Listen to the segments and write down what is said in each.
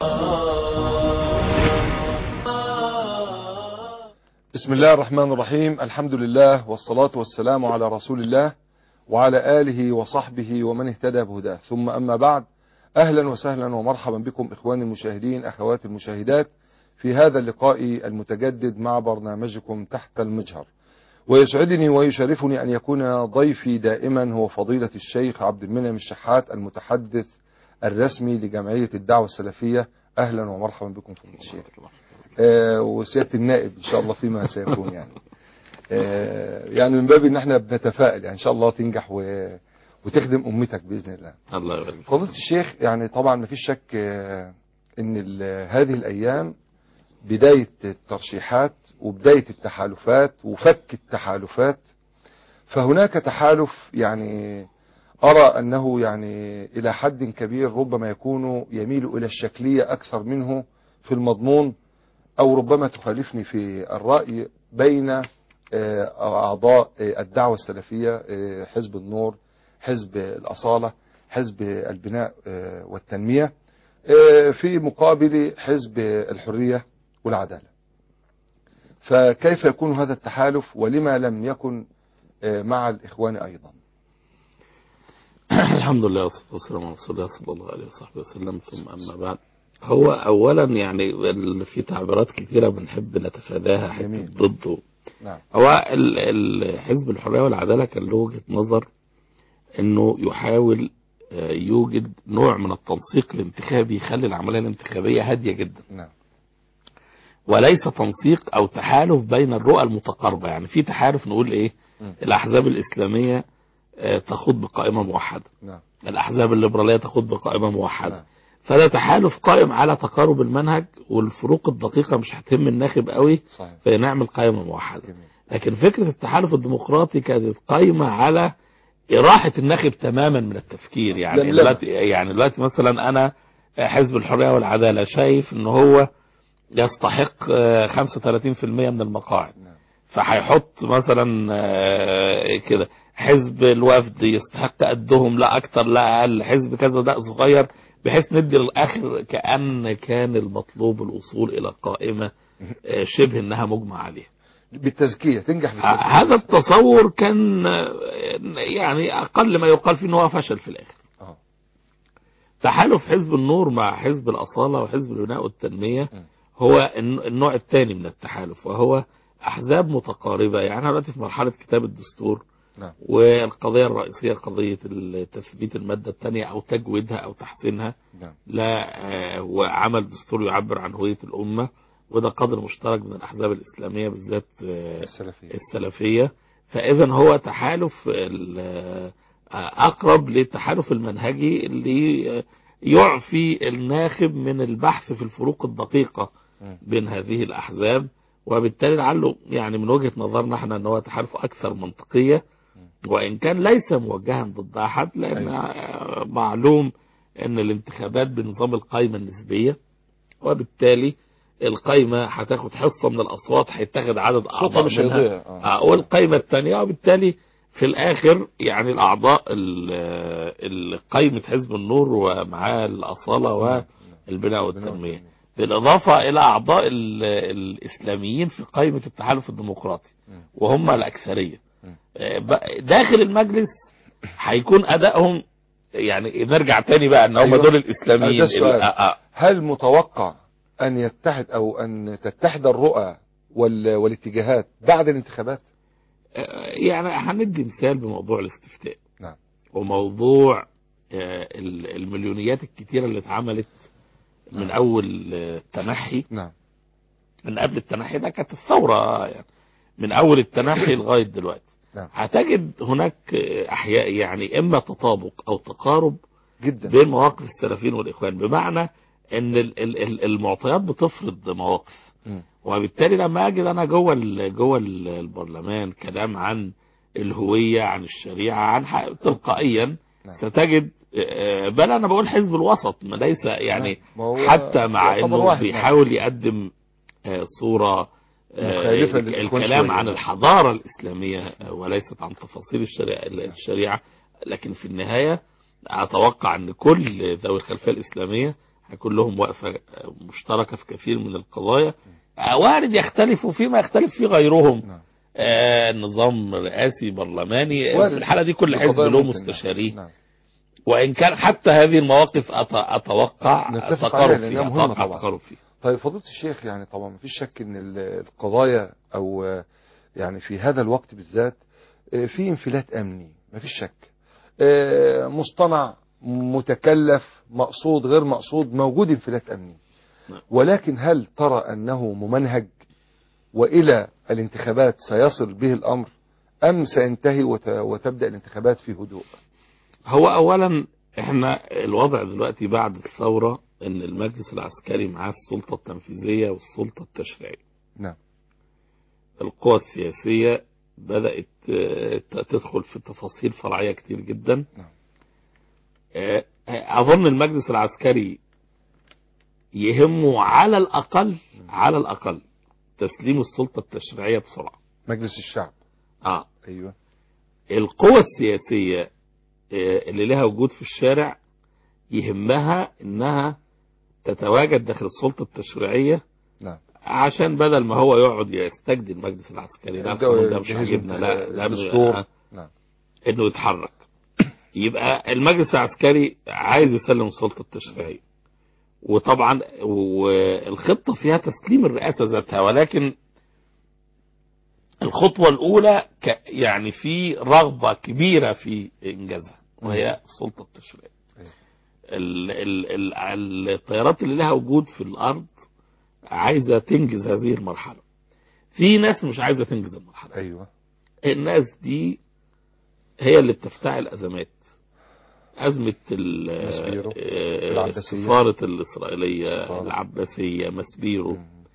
بسم الله الرحمن الرحيم. الحمد لله والصلاة والسلام على رسول الله وعلى آله وصحبه ومن اهتدى بهداه، ثم أما بعد. أهلا وسهلا ومرحبا بكم إخواني المشاهدين، أخواتي المشاهدات، في هذا اللقاء المتجدد مع برنامجكم تحت المجهر. ويسعدني ويشرفني أن يكون ضيفي دائما هو فضيلة الشيخ عبد المنعم الشحات، المتحدث الرسمي لجمعية الدعوة السلفية. أهلا ومرحبا بكم فضيلة الشيخ. وسيادة النائب إن شاء الله فيما سيكون يعني من باب إن احنا بنتفائل، يعني إن شاء الله تنجح وتخدم أمتك بإذن الله. الله يبارك. فضيلة الشيخ، يعني طبعا ما فيش شك إن هذه الأيام بداية الترشيحات وبداية التحالفات وفك التحالفات. فهناك تحالف يعني أرى أنه يعني إلى حد كبير ربما يكون يميل إلى الشكلية أكثر منه في المضمون، أو ربما تخالفني في الرأي، بين أعضاء الدعوة السلفية، حزب النور، حزب الأصالة، حزب البناء والتنمية، في مقابل حزب الحرية والعدالة. فكيف يكون هذا التحالف، ولما لم يكن مع الإخوان أيضا؟ الحمد لله والصلاة والسلام على رسول الله صلى الله عليه وصحبه وسلم، ثم أما بعد. هو أولا يعني في تعبيرات كثيرة بنحب نتفاداها حتى ضده. نعم. هو حزب الحرية والعدالة كان له وجهة نظر أنه يحاول يوجد نوع من التنسيق الانتخابي يخلي العملية الانتخابية هادية جدا. نعم. وليس تنسيق أو تحالف بين الرؤى المتقاربة. يعني في تحالف نقول إيه؟ الأحزاب الإسلامية تخوض بقائمة موحدة. نعم. الأحزاب الليبرالية تخوض بقائمة موحدة. نعم. فده تحالف قائم على تقارب المنهج، والفروق الدقيقة مش هتهم الناخب قوي. صحيح. فنعمل قائمة موحدة. جميل. لكن فكرة التحالف الديمقراطي كانت قائمة على إراحة الناخب تماما من التفكير. يعني دلوقتي مثلا أنا حزب الحرية والعدالة شايف إن هو يستحق 35% من المقاعد. نعم. فهيحط مثلا كده حزب الوفد يستحق قدهم، لا اكتر لا اقل، حزب كذا ده صغير، بحيث ندي للاخر كأن كان المطلوب الوصول الى قائمة شبه انها مجمع عليها بالتزكية، تنجح بالتزكية. هذا التصور كان يعني اقل ما يقال فيه ان هو فشل في الاخر. تحالف حزب النور مع حزب الأصالة وحزب البناء والتنمية هو النوع الثاني من التحالف، وهو أحزاب متقاربة. يعني دلوقتي في مرحلة كتاب الدستور. نعم. والقضية الرئيسية قضية تثبيت المادة الثانية أو تجويدها أو تحسينها. نعم. لا وعمل دستور يعبر عن هوية الأمة، وده قدر مشترك من الأحزاب الإسلامية بالذات السلفية. فإذا هو تحالف أقرب للتحالف المنهجي اللي يعفي الناخب من البحث في الفروق الدقيقة بين هذه الأحزاب، وبالتالي لعله يعني من وجهة نظرنا احنا ان هو تحالف أكثر منطقية، وإن كان ليس موجها ضد أحد، لأن معلوم أن الانتخابات بنظام القائمة النسبية، وبالتالي القائمة هتاخد حصة من الأصوات، هيتاخد عدد أعضاء منها والقائمة الثانية، وبالتالي في الآخر يعني الأعضاء قائمة حزب النور ومعاه الأصالة والبناء والتنمية، بالإضافة إلى أعضاء الإسلاميين في قائمة التحالف الديمقراطي وهم الأكثرية داخل المجلس، هيكون أدائهم يعني نرجع تاني بقى ان هم دول الإسلاميين. هل متوقع أن يتحد أو أن تتحد الرؤى والاتجاهات بعد الانتخابات؟ يعني هندي مثال بموضوع الاستفتاء. نعم. وموضوع المليونيات الكتيرة اللي اتعملت من أول التنحي. نعم. من قبل التنحي ده كانت الثورة، يعني من أول التنحي لغاية دلوقتي. نعم. هتجد هناك أحياء يعني إما تطابق أو تقارب جدا بين مواقف السلفيين والإخوان، بمعنى أن المعطيات بتفرض مواقف. وبالتالي لما أجد أنا جوه البرلمان كلام عن الهوية، عن الشريعة، عن تلقائيا ستجد، بل أنا بقول حزب الوسط ما ليس يعني حتى مع أنه بيحاول يقدم صورة الكلام عن الحضارة الإسلامية وليست عن تفاصيل الشريعة، لكن في النهاية أتوقع أن كل ذوي الخلفية الإسلامية هيكون لهم وقفة مشتركة في كثير من القضايا. وارد يختلفوا فيما يختلف فيه غيرهم. نعم. نظام رئاسي برلماني، وارد. في الحالة دي كل حزب القضايا له ممكن. مستشاريه. نعم. وإن كان حتى هذه المواقف أتوقع نتفق عليها تقارب لأنها فيها، مهمة أتوقع طبعا. تقارب فيها. طيب فضيلة الشيخ، يعني طبعا ما فيش شك ان القضايا او يعني في هذا الوقت بالذات في انفلات امني، ما فيش شك. مصطنع، متكلف، مقصود، غير مقصود، موجود انفلات امني. ولكن هل ترى انه ممنهج والى الانتخابات سيصل به الامر، ام سينتهي وتبدأ الانتخابات في هدوء؟ هو أولا احنا الوضع دلوقتي بعد الثورة ان المجلس العسكري معاه السلطة التنفيذية والسلطة التشريعية. نعم. القوى السياسية بدأت تدخل في تفاصيل فرعية كتير جدا. نعم. أظن المجلس العسكري يهمه على الأقل تسليم السلطة التشريعية بسرعة. مجلس الشعب. أيوة. القوى السياسية اللي لها وجود في الشارع يهمها انها تتواجد داخل السلطة التشريعية. نعم. عشان بدل ما هو يقعد يستجدي المجلس العسكري، لا القانون ده مش عاجبنا، لا الدستور، انه يتحرك. يبقى المجلس العسكري عايز يسلم السلطة التشريعية، وطبعا والخطة فيها تسليم الرئاسة ذاتها، ولكن الخطوة الأولى يعني في رغبة كبيرة في إنجازها، وهي السلطة التشريعية. الطيارات اللي لها وجود في الأرض عايزة تنجز هذه المرحلة. في ناس مش عايزة تنجز المرحلة. أيوة. الناس دي هي اللي بتفتعل أزمات. أزمة السفارة الإسرائيلية، العباسية، مسبيرو،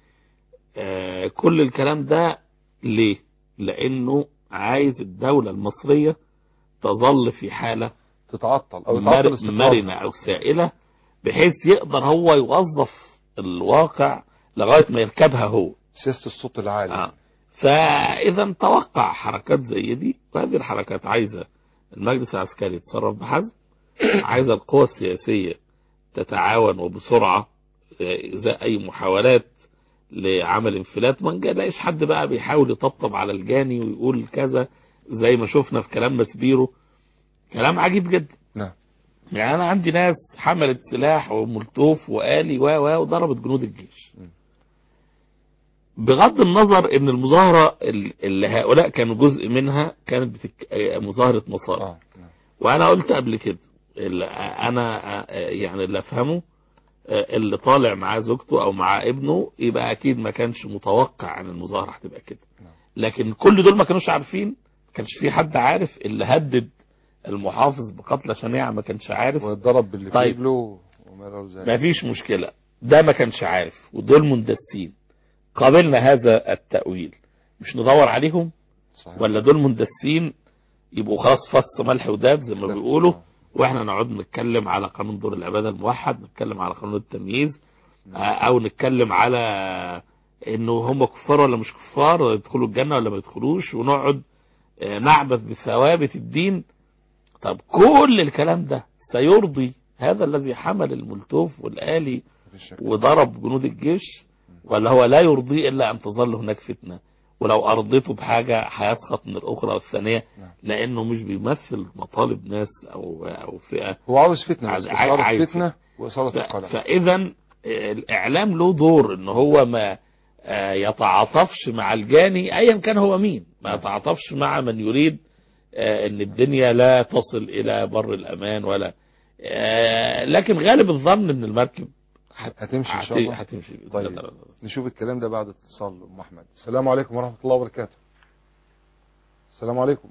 كل الكلام ده ليه؟ لأنه عايز الدولة المصرية تظل في حالة تتعطل أو مرنة أو سائلة، بحيث يقدر هو يوظف الواقع لغاية ما يركبها هو سياسة الصوت العالي. فإذا توقع حركات زي دي، وهذه الحركات عايزة المجلس العسكري يتصرف بحزم، عايزة القوى السياسية تتعاون وبسرعة، زي أي محاولات لعمل انفلات. ما نلاقيش حد بقى بيحاول يطبطب على الجاني ويقول كذا زي ما شفنا في كلام مسبيرو، كلام عجيب جدا. نعم. يعني أنا عندي ناس حملت سلاح وملتوف وآلي وضربت جنود الجيش، بغض النظر ان المظاهرة اللي هؤلاء كانوا جزء منها كانت مظاهرة مصالح. وانا قلت قبل كده انا يعني اللي افهمه اللي طالع معاه زوجته او معاه ابنه يبقى اكيد ما كانش متوقع ان المظاهرة هتبقى كده، لكن كل دول ما كانوش عارفين. ما كانش في حد عارف. اللي هدد المحافظ بقتلة شنيعة ما كانش عارف، واتضرب باللي في رجله ما فيش مشكلة، ده ما كانش عارف، ودول مندسين. قابلنا هذا التأويل، مش ندور عليهم؟ صحيح. ولا دول مندسين يبقوا خلاص فص ملح وداب زي ما بيقولوا، واحنا نقعد نتكلم على قانون دور العبادة الموحد، نتكلم على قانون التمييز، او نتكلم على انه هم كفار ولا مش كفار، ولا يدخلوا الجنة ولا ما يدخلوش، ونقعد نعبث بثوابت الدين. طب كل الكلام ده سيرضي هذا الذي حمل الملتوف والآلي وضرب جنود الجيش؟ ولا هو لا يرضي إلا أن تظل هناك فتنة، ولو أرضيته بحاجة هيسخط من الأخرى والثانية، لأنه مش بيمثل مطالب ناس أو فئة. هو عاوز فتنة، عايز فتنة وإثارة القلق. فإذا الإعلام له دور إن هو ما يتعاطفش مع الجاني أيا كان هو مين، ما يتعاطفش مع من يريد ان الدنيا لا تصل الى بر الامان، ولا لكن غالب الظن ان المركب هتمشي ان شاء الله. هتمشي. طيب نشوف الكلام ده بعد اتصال ام احمد. السلام عليكم ورحمه الله وبركاته. السلام عليكم.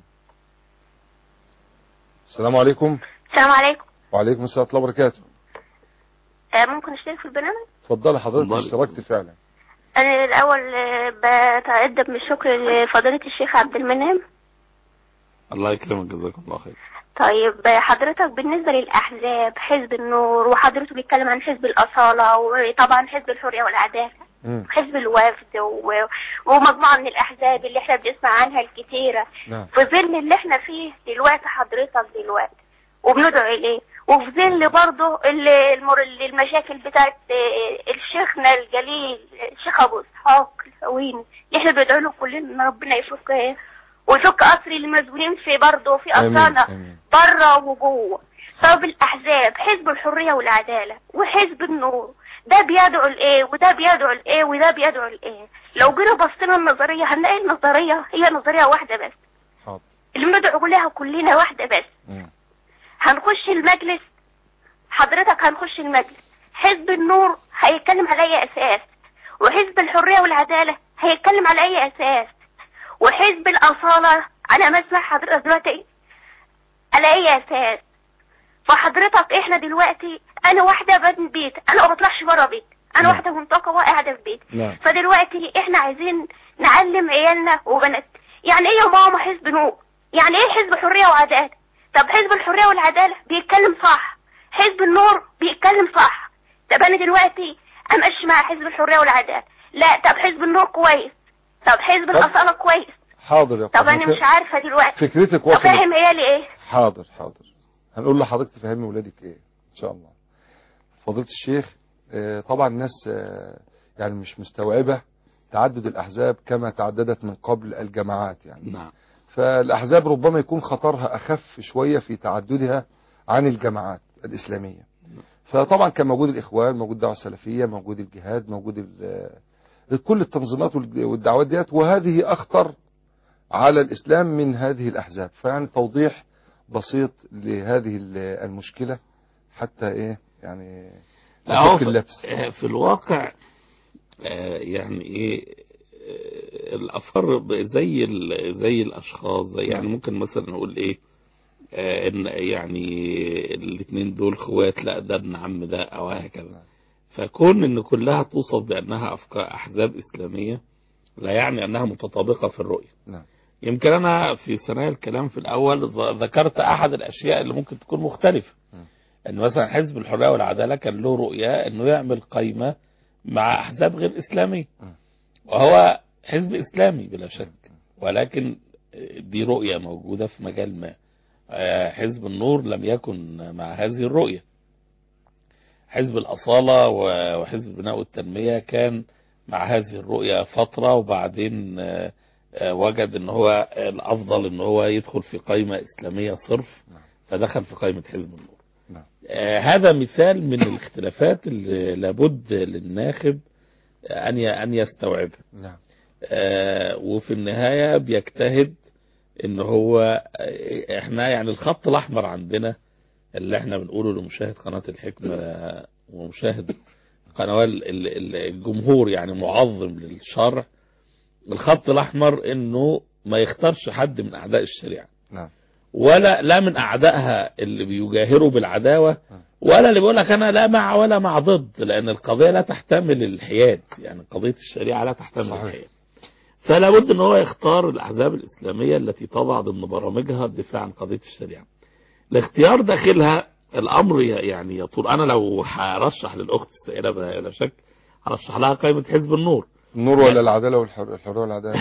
السلام عليكم. السلام عليكم. وعليكم السلام ورحمه الله وبركاته. ممكن اشترك في البرنامج؟ اتفضلي حضرتك، اشتركت فعلا. انا الاول بتقدم بالشكر لفضيله الشيخ عبد المنعم. الله يكرمك، جزاكم الله خير. طيب حضرتك بالنسبة للأحزاب، حزب النور، وحضرته بيتكلم عن حزب الأصالة، وطبعا حزب الحرية والعدالة، حزب الوفد، ومجموعة من الأحزاب اللي احنا بنسمع عنها الكتيرة، في ظل اللي احنا فيه دلوقتي حضرتك وبندعو إليه، وفي ظل برضه المشاكل بتاعت الشيخنا الجليل الشيخ ابو اسحاق الهويني اللي احنا بندعو له كلنا ان ربنا يفك ويفك اسري المسجونين في برضه في اسرانا بره وجوه. طب الاحزاب حزب الحريه والعداله وحزب النور ده بيدعو لايه وده بيدعو لايه وده بيدعو لايه؟ لو جينا بصينا النظريه هنلاقي النظريه هي نظريه واحده بس اللي بندعو لها كلنا واحده بس. هنخش المجلس حضرتك هنخش المجلس حزب النور هيتكلم على اي اساس؟ وحزب الحريه والعداله هيتكلم على اي اساس؟ وحزب الاصاله انا ما اسمع حضرتك دلوقتي على اي اساس؟ فحضرتك احنا دلوقتي انا واحده ببني بيت انا ما بطلعش بره بيت انا واحده منطقه وقاعده في بيت. فدلوقتي احنا عايزين نعلم عيالنا وبنات يعني ايه يا ماما حزب نور؟ يعني ايه حزب حريه وعداله؟ طب حزب الحريه والعداله بيتكلم صح حزب النور بيتكلم صح. طب انا دلوقتي امشي مع حزب الحريه والعداله لا طب حزب النور كويس طب حزب الاصاله كويس. حاضر يا طب انا مش عارفه دلوقتي فكرتك وصلت. فاهم عيالي ايه؟ حاضر هنقول لحضرتك تفهمي ولادك ايه ان شاء الله. فضيلة الشيخ طبعا الناس يعني مش مستوعبة تعدد الأحزاب كما تعددت من قبل الجماعات يعني. نعم. فالأحزاب ربما يكون خطرها أخف شوية في تعددها عن الجماعات الإسلامية. فطبعا كان موجود الإخوان موجود الدعوة السلفية موجود الجهاد موجود كل التنظيمات والدعوات ديت وهذه أخطر على الإسلام من هذه الأحزاب. فيعني توضيح بسيط لهذه المشكلة حتى إيه يعني اللبس. في الواقع يعني ايه الافكار زي الاشخاص زي يعني ممكن مثلا نقول ايه ان يعني الاثنين دول خوات لا ده ابن عم ده او هكذا. فكون ان كلها توصف بانها افكار احزاب اسلاميه لا يعني انها متطابقه في الرؤيه. يمكن انا في ثنايا الكلام في الاول ذكرت احد الاشياء اللي ممكن تكون مختلفه ان مثلا حزب الحريه والعداله كان له رؤيه انه يعمل قائمه مع احزاب غير اسلاميه وهو حزب اسلامي بلا شك ولكن دي رؤيه موجوده في مجال ما. حزب النور لم يكن مع هذه الرؤيه. حزب الاصاله وحزب البناء والتنميه كان مع هذه الرؤيه فتره وبعدين وجد ان هو الافضل ان هو يدخل في قائمه اسلاميه صرف فدخل في قائمه حزب النور. هذا مثال من الاختلافات اللي لابد للناخب ان يستوعبها. وفي النهايه بيجتهد ان هو احنا يعني الخط الاحمر عندنا اللي احنا بنقوله لمشاهد قناه الحكمه ومشاهد قنوات الجمهور يعني معظم للشرع. الخط الاحمر انه ما يختارش حد من اعداء الشريعه لا من اعدائها اللي بيجاهروا بالعداوه ولا اللي بيقول لك انا لا مع ولا مع ضد لان القضيه لا تحتمل الحياد يعني قضيه الشريعه لا تحتمل الحياد. فلا بد ان هو يختار الاحزاب الاسلاميه التي تضع ضمن برامجها الدفاع عن قضيه الشريعه. الاختيار داخلها الامر يعني يطول. انا لو هرشح للاخت السائله بلا شك هرشح لها قائمه حزب النور ولا العداله والحريه والعداله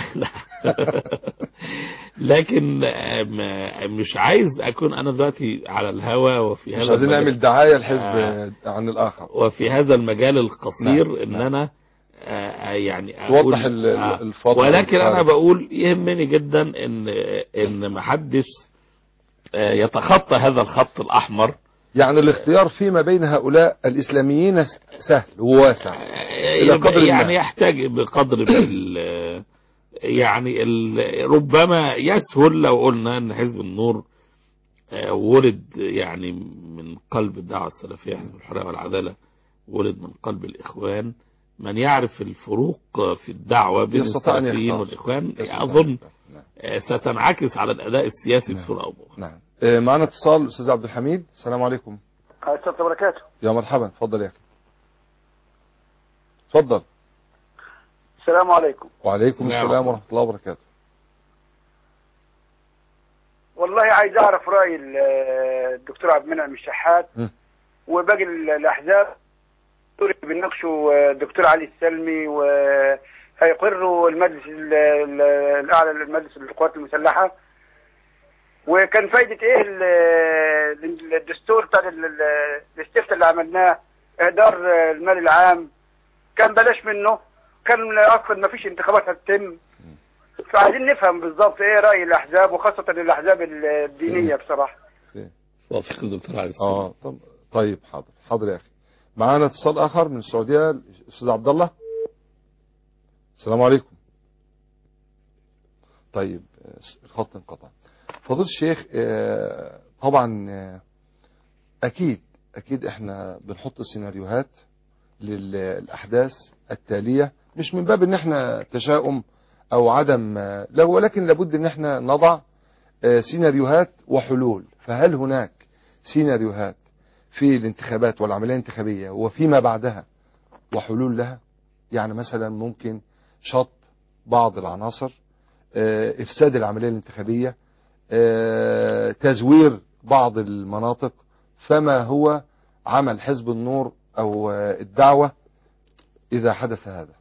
لكن مش عايز اكون انا دلوقتي على الهوا وفي هذا مش عايزين نعمل دعايه الحزب عن الاخر وفي هذا المجال القصير ان انا يعني توضح الفضل ولكن انا بقول يهمني جدا ان ما حدش يتخطى هذا الخط الاحمر. يعني الاختيار فيما بين هؤلاء الاسلاميين سهل وواسع الى قدر يعني يحتاج بقدر يعني ربما يسهل لو قلنا ان حزب النور ولد يعني من قلب الدعوه السلفيه. حزب الحريه والعداله ولد من قلب الاخوان. من يعرف الفروق في الدعوه بين السلفيين والاخوان اظن ستنعكس على الاداء السياسي بصوره او باخرى. نعم. معنا اتصال استاذ عبد الحميد. السلام عليكم. السلام وبركاته. يا مرحبا اتفضل يا اخي. اتفضل. السلام عليكم. وعليكم السلام ورحمه الله وبركاته. والله عايز اعرف راي الدكتور عبد المنعم الشحات وباقي الاحزاب بيناقشوا الدكتور علي السلمي وهيقروا المجلس الاعلى للمجلس القوات المسلحه وكان فايدة ايه الدستور بتاع الاستفتاء اللي عملناه، اهدار المال العام، كان بلاش منه، كان اصلا ما فيش انتخابات هتتم. فعايزين نفهم بالظبط ايه رأي الاحزاب، وخاصة الاحزاب الدينية بصراحة. وافق الدكتور علي. طيب حاضر يا اخي. معانا اتصال اخر من السعودية، الاستاذ عبد الله. السلام عليكم. طيب الخط انقطع. فضيلة الشيخ، طبعا اكيد احنا بنحط سيناريوهات للاحداث التالية، مش من باب ان احنا تشاؤم او عدم، لا، ولكن لابد ان احنا نضع سيناريوهات وحلول. فهل هناك سيناريوهات في الانتخابات والعملية الانتخابية وفيما بعدها وحلول لها؟ يعني مثلا ممكن شط بعض العناصر، افساد العملية الانتخابية، تزوير بعض المناطق. فما هو عمل حزب النور او الدعوة اذا حدث هذا؟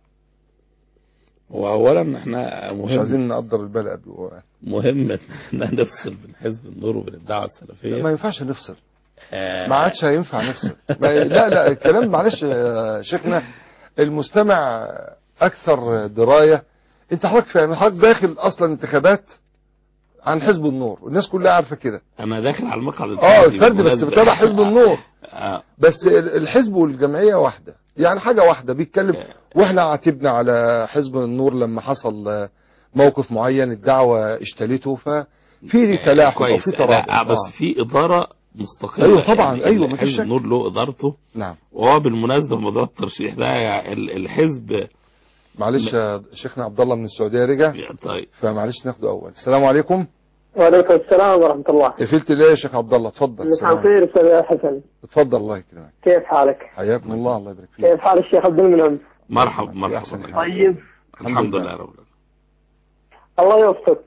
واولا احنا مش عايزين نقدر البال قبل. مهم ان احنا نفصل بين حزب النور وبين الدعوة السلفية. ما ينفعش نفصل، ما عادش هينفع نفصل. لا الكلام، معلش يا شيخنا، المستمع اكثر دراية. انت حضرتك داخل اصلا انتخابات عن حزب النور، والناس كلها عارفه كده. انا داخل على المقعد الفرد بس بتابع حزب النور. بس الحزب والجمعيه واحده، يعني حاجه واحده بيتكلم. واحنا عاتبنا على حزب النور لما حصل موقف معين الدعوه اشتلته، ففي تلاحق او في ترابط. بس في اداره مستقله. ايوه طبعا، يعني ايوه مفيش حزب شك. النور له ادارته. نعم. وهو بالمناسبه موضوع الترشيح ده الحزب. معلش شيخنا عبد الله من السعوديه رجع. طيب فمعلش ناخده اول. السلام عليكم. وعليكم السلام ورحمة الله. قفلت ليه يا شيخ عبد الله؟ اتفضل. مساء الخير أستاذ حسن. اتفضل الله يكرمك. كيف حالك؟ حياكم الله. الله يبارك فيك. كيف حال الشيخ عبد المنعم؟ مرحبا. طيب الحمد لله رب العالمين. الله يوفقك.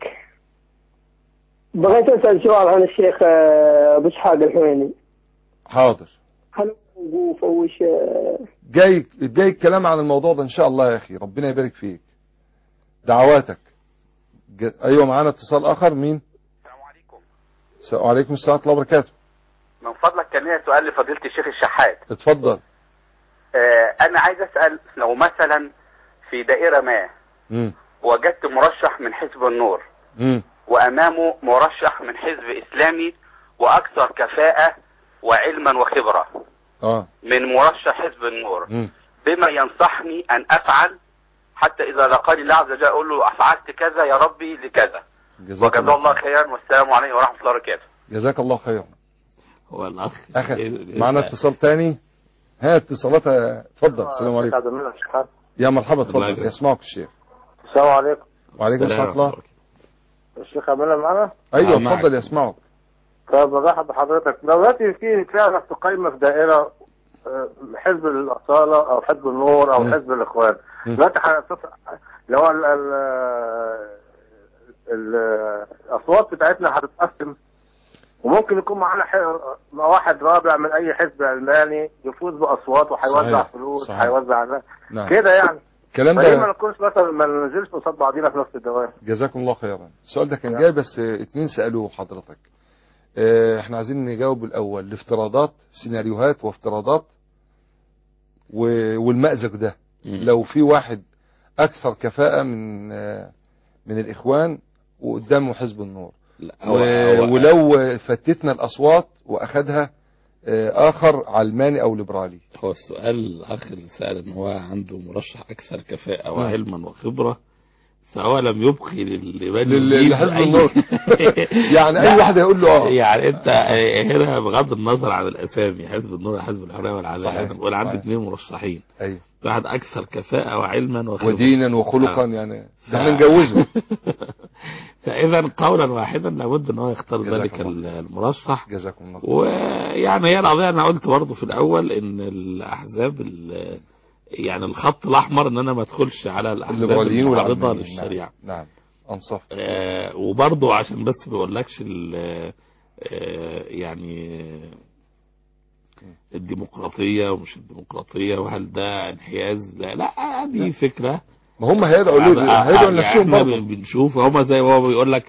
بغيت أسأل سؤال عن الشيخ أبو إسحاق الحويني. حاضر. هل وقوف أو وش جاي الكلام عن الموضوع ده ان شاء الله يا اخي، ربنا يبارك فيك. دعواتك. ايوه معانا اتصال اخر. مين؟ السلام عليكم. وعليكم السلام ورحمه الله وبركاته. من فضلك كان ليا سؤال لفضيلة الشيخ الشحات. اتفضل. انا عايز اسال، لو مثلا في دائره ما وجدت مرشح من حزب النور وامامه مرشح من حزب اسلامي واكثر كفاءه وعلما وخبره من مرشح حزب النور، بما ينصحني ان افعل حتى اذا لقاني الله عز وجل اقول له افعلت كذا يا ربي لكذا؟ جزاك الله خيرا، والسلام عليكم ورحمه الله وبركاته. جزاك الله خيرا. هو الاخ معنا اتصال تاني. اتصالات. اتفضل. السلام عليكم. يا مرحبا. اتفضل. يسمعك الشيخ. السلام عليكم. وعليكم السلام ورحمه الله. الشيخ عمنا معنا؟ ايوه اتفضل يسمعك. طب مرحبا بحضرتك. دلوقتي في فعلا في قائمه في دائره حزب الاصاله او حزب النور او حزب الاخوان. دلوقتي اللي هو الاصوات بتاعتنا هتتقسم، وممكن يكون معانا واحد رابع من اي حزب علماني يفوز باصوات وهيوزع فلوس، هيوزع كده يعني. الكلام ده ما نكونش مثلا ما ننزلش قصاد بعضينا في نفس الدوائر. جزاكم الله خيرا. السؤال ده كان جاي بس اتنين سالوه حضرتك. احنا عايزين نجاوب الاول الافتراضات، سيناريوهات وافتراضات، والمأزق ده. لو في واحد اكثر كفاءة من الاخوان وقدامه حزب النور، ولو فتتنا الاصوات واخدها اخر علماني او ليبرالي. هو السؤال الاخ اللي سأل ان هو عنده مرشح اكثر كفاءة وعلما وخبرة، فهو لم يبقي لحزب النور. يعني اي واحد هيقول له يعني انت هنا بغض النظر عن الاسامي، حزب النور حزب الحريه والعداله، ولا عندك اثنين مرشحين. ايوه. واحد اكثر كفاءه وعلما وخبره ودينا وخلقا. يعني احنا نجوزه. فاذا قولا واحدا لابد ان هو يختار ذلك المرشح. جزاكم الله. ويعني هي القضيه انا قلت برضه في الاول ان الاحزاب يعني الخط الاحمر ان انا ما ادخلش على الاحزاب المعارضه للشريعه. نعم انصف. وبرضه عشان بس ما بقولكش يعني الديمقراطيه ومش الديمقراطيه، وهل ده انحياز؟ لا دي فكره. ما هم هيدعوا لنفسهم برضه. بنشوف هم زي ما هو بيقول لك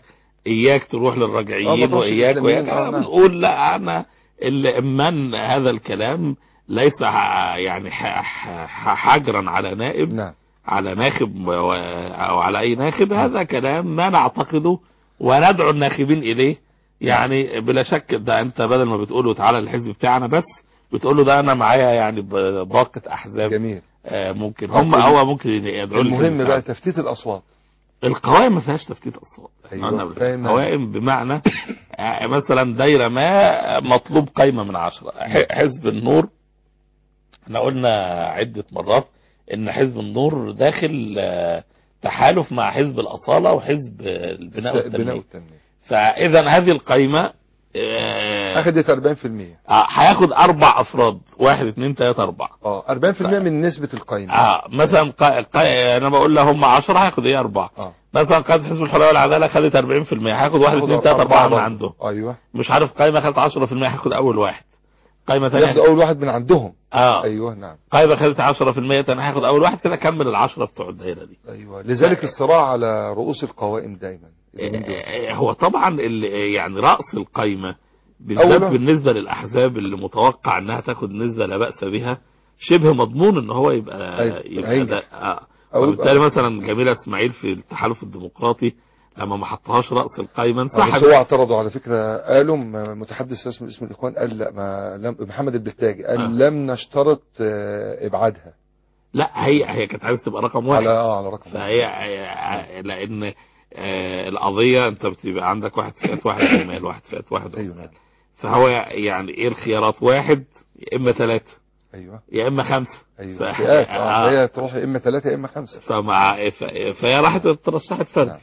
اياك تروح للرجعيين واياك بنقول لا، انا اللي امن هذا الكلام ليس يعني حجرا على نائب، نعم، على ناخب او على اي ناخب. هذا كلام ما نعتقده وندعو الناخبين اليه. يعني بلا شك ده انت بدل ما بتقوله تعالى الحزب بتاعنا بس بتقوله ده انا معايا يعني باقة احزاب. جميل. ممكن هم هو ممكن يدعوا. المهم بقى تفتيت الاصوات. القوائم ما فيهاش تفتيت اصوات. أيوة. القوائم بمعنى مثلا دايره ما مطلوب قايمه من 10. حزب النور احنا قلنا عده مرات ان حزب النور داخل تحالف مع حزب الاصاله وحزب البناء والتنميه. فاذا هذه القايمه اخذت 40%. هياخد 4 افراد، 1 2 3 4. 40% من نسبة القايمة. مثلا انا بقول له هم 10 هياخد ايه 4. مثلا قائمة حزب الحرية والعدالة خدت 40%، هياخد 1 2 3 4 من عندهم. ايوه. مش عارف قايمة خدت 10% هياخد اول واحد. قايمة ثانية ياخد اول واحد من عندهم. ايوه نعم. قايمة خدت 10% ثاني هياخد اول واحد، كده كمل ال10 بتوع الدايرة دي. ايوه. لذلك الصراع على رؤوس القوائم دايما. هو طبعا يعني رأس القايمة بالذات بالنسبة للأحزاب اللي متوقع أنها تاخد نسبة لا بأس بها، شبه مضمون أن هو يبقى ده. وبالتالي مثلا جميلة إسماعيل في التحالف الديمقراطي لما ما حطهاش رأس القايمة انسحب. هو اعترضوا على فكرة، قالوا متحدث اسم الإخوان قال لا، محمد البلتاجي قال لم نشترط إبعادها. لا هي كانت عايزة تبقى رقم 1 على رقم 1. فهي لأن القضية انت بتبقى عندك واحد فئات واحد عمال، واحد فئات واحد عمال. فهو يعني ايه الخيارات؟ 1 يا اما 3 يا اما 5. فئات هي تروح يا اما 3 يا اما 5. فهي راحت ترشحت فرد.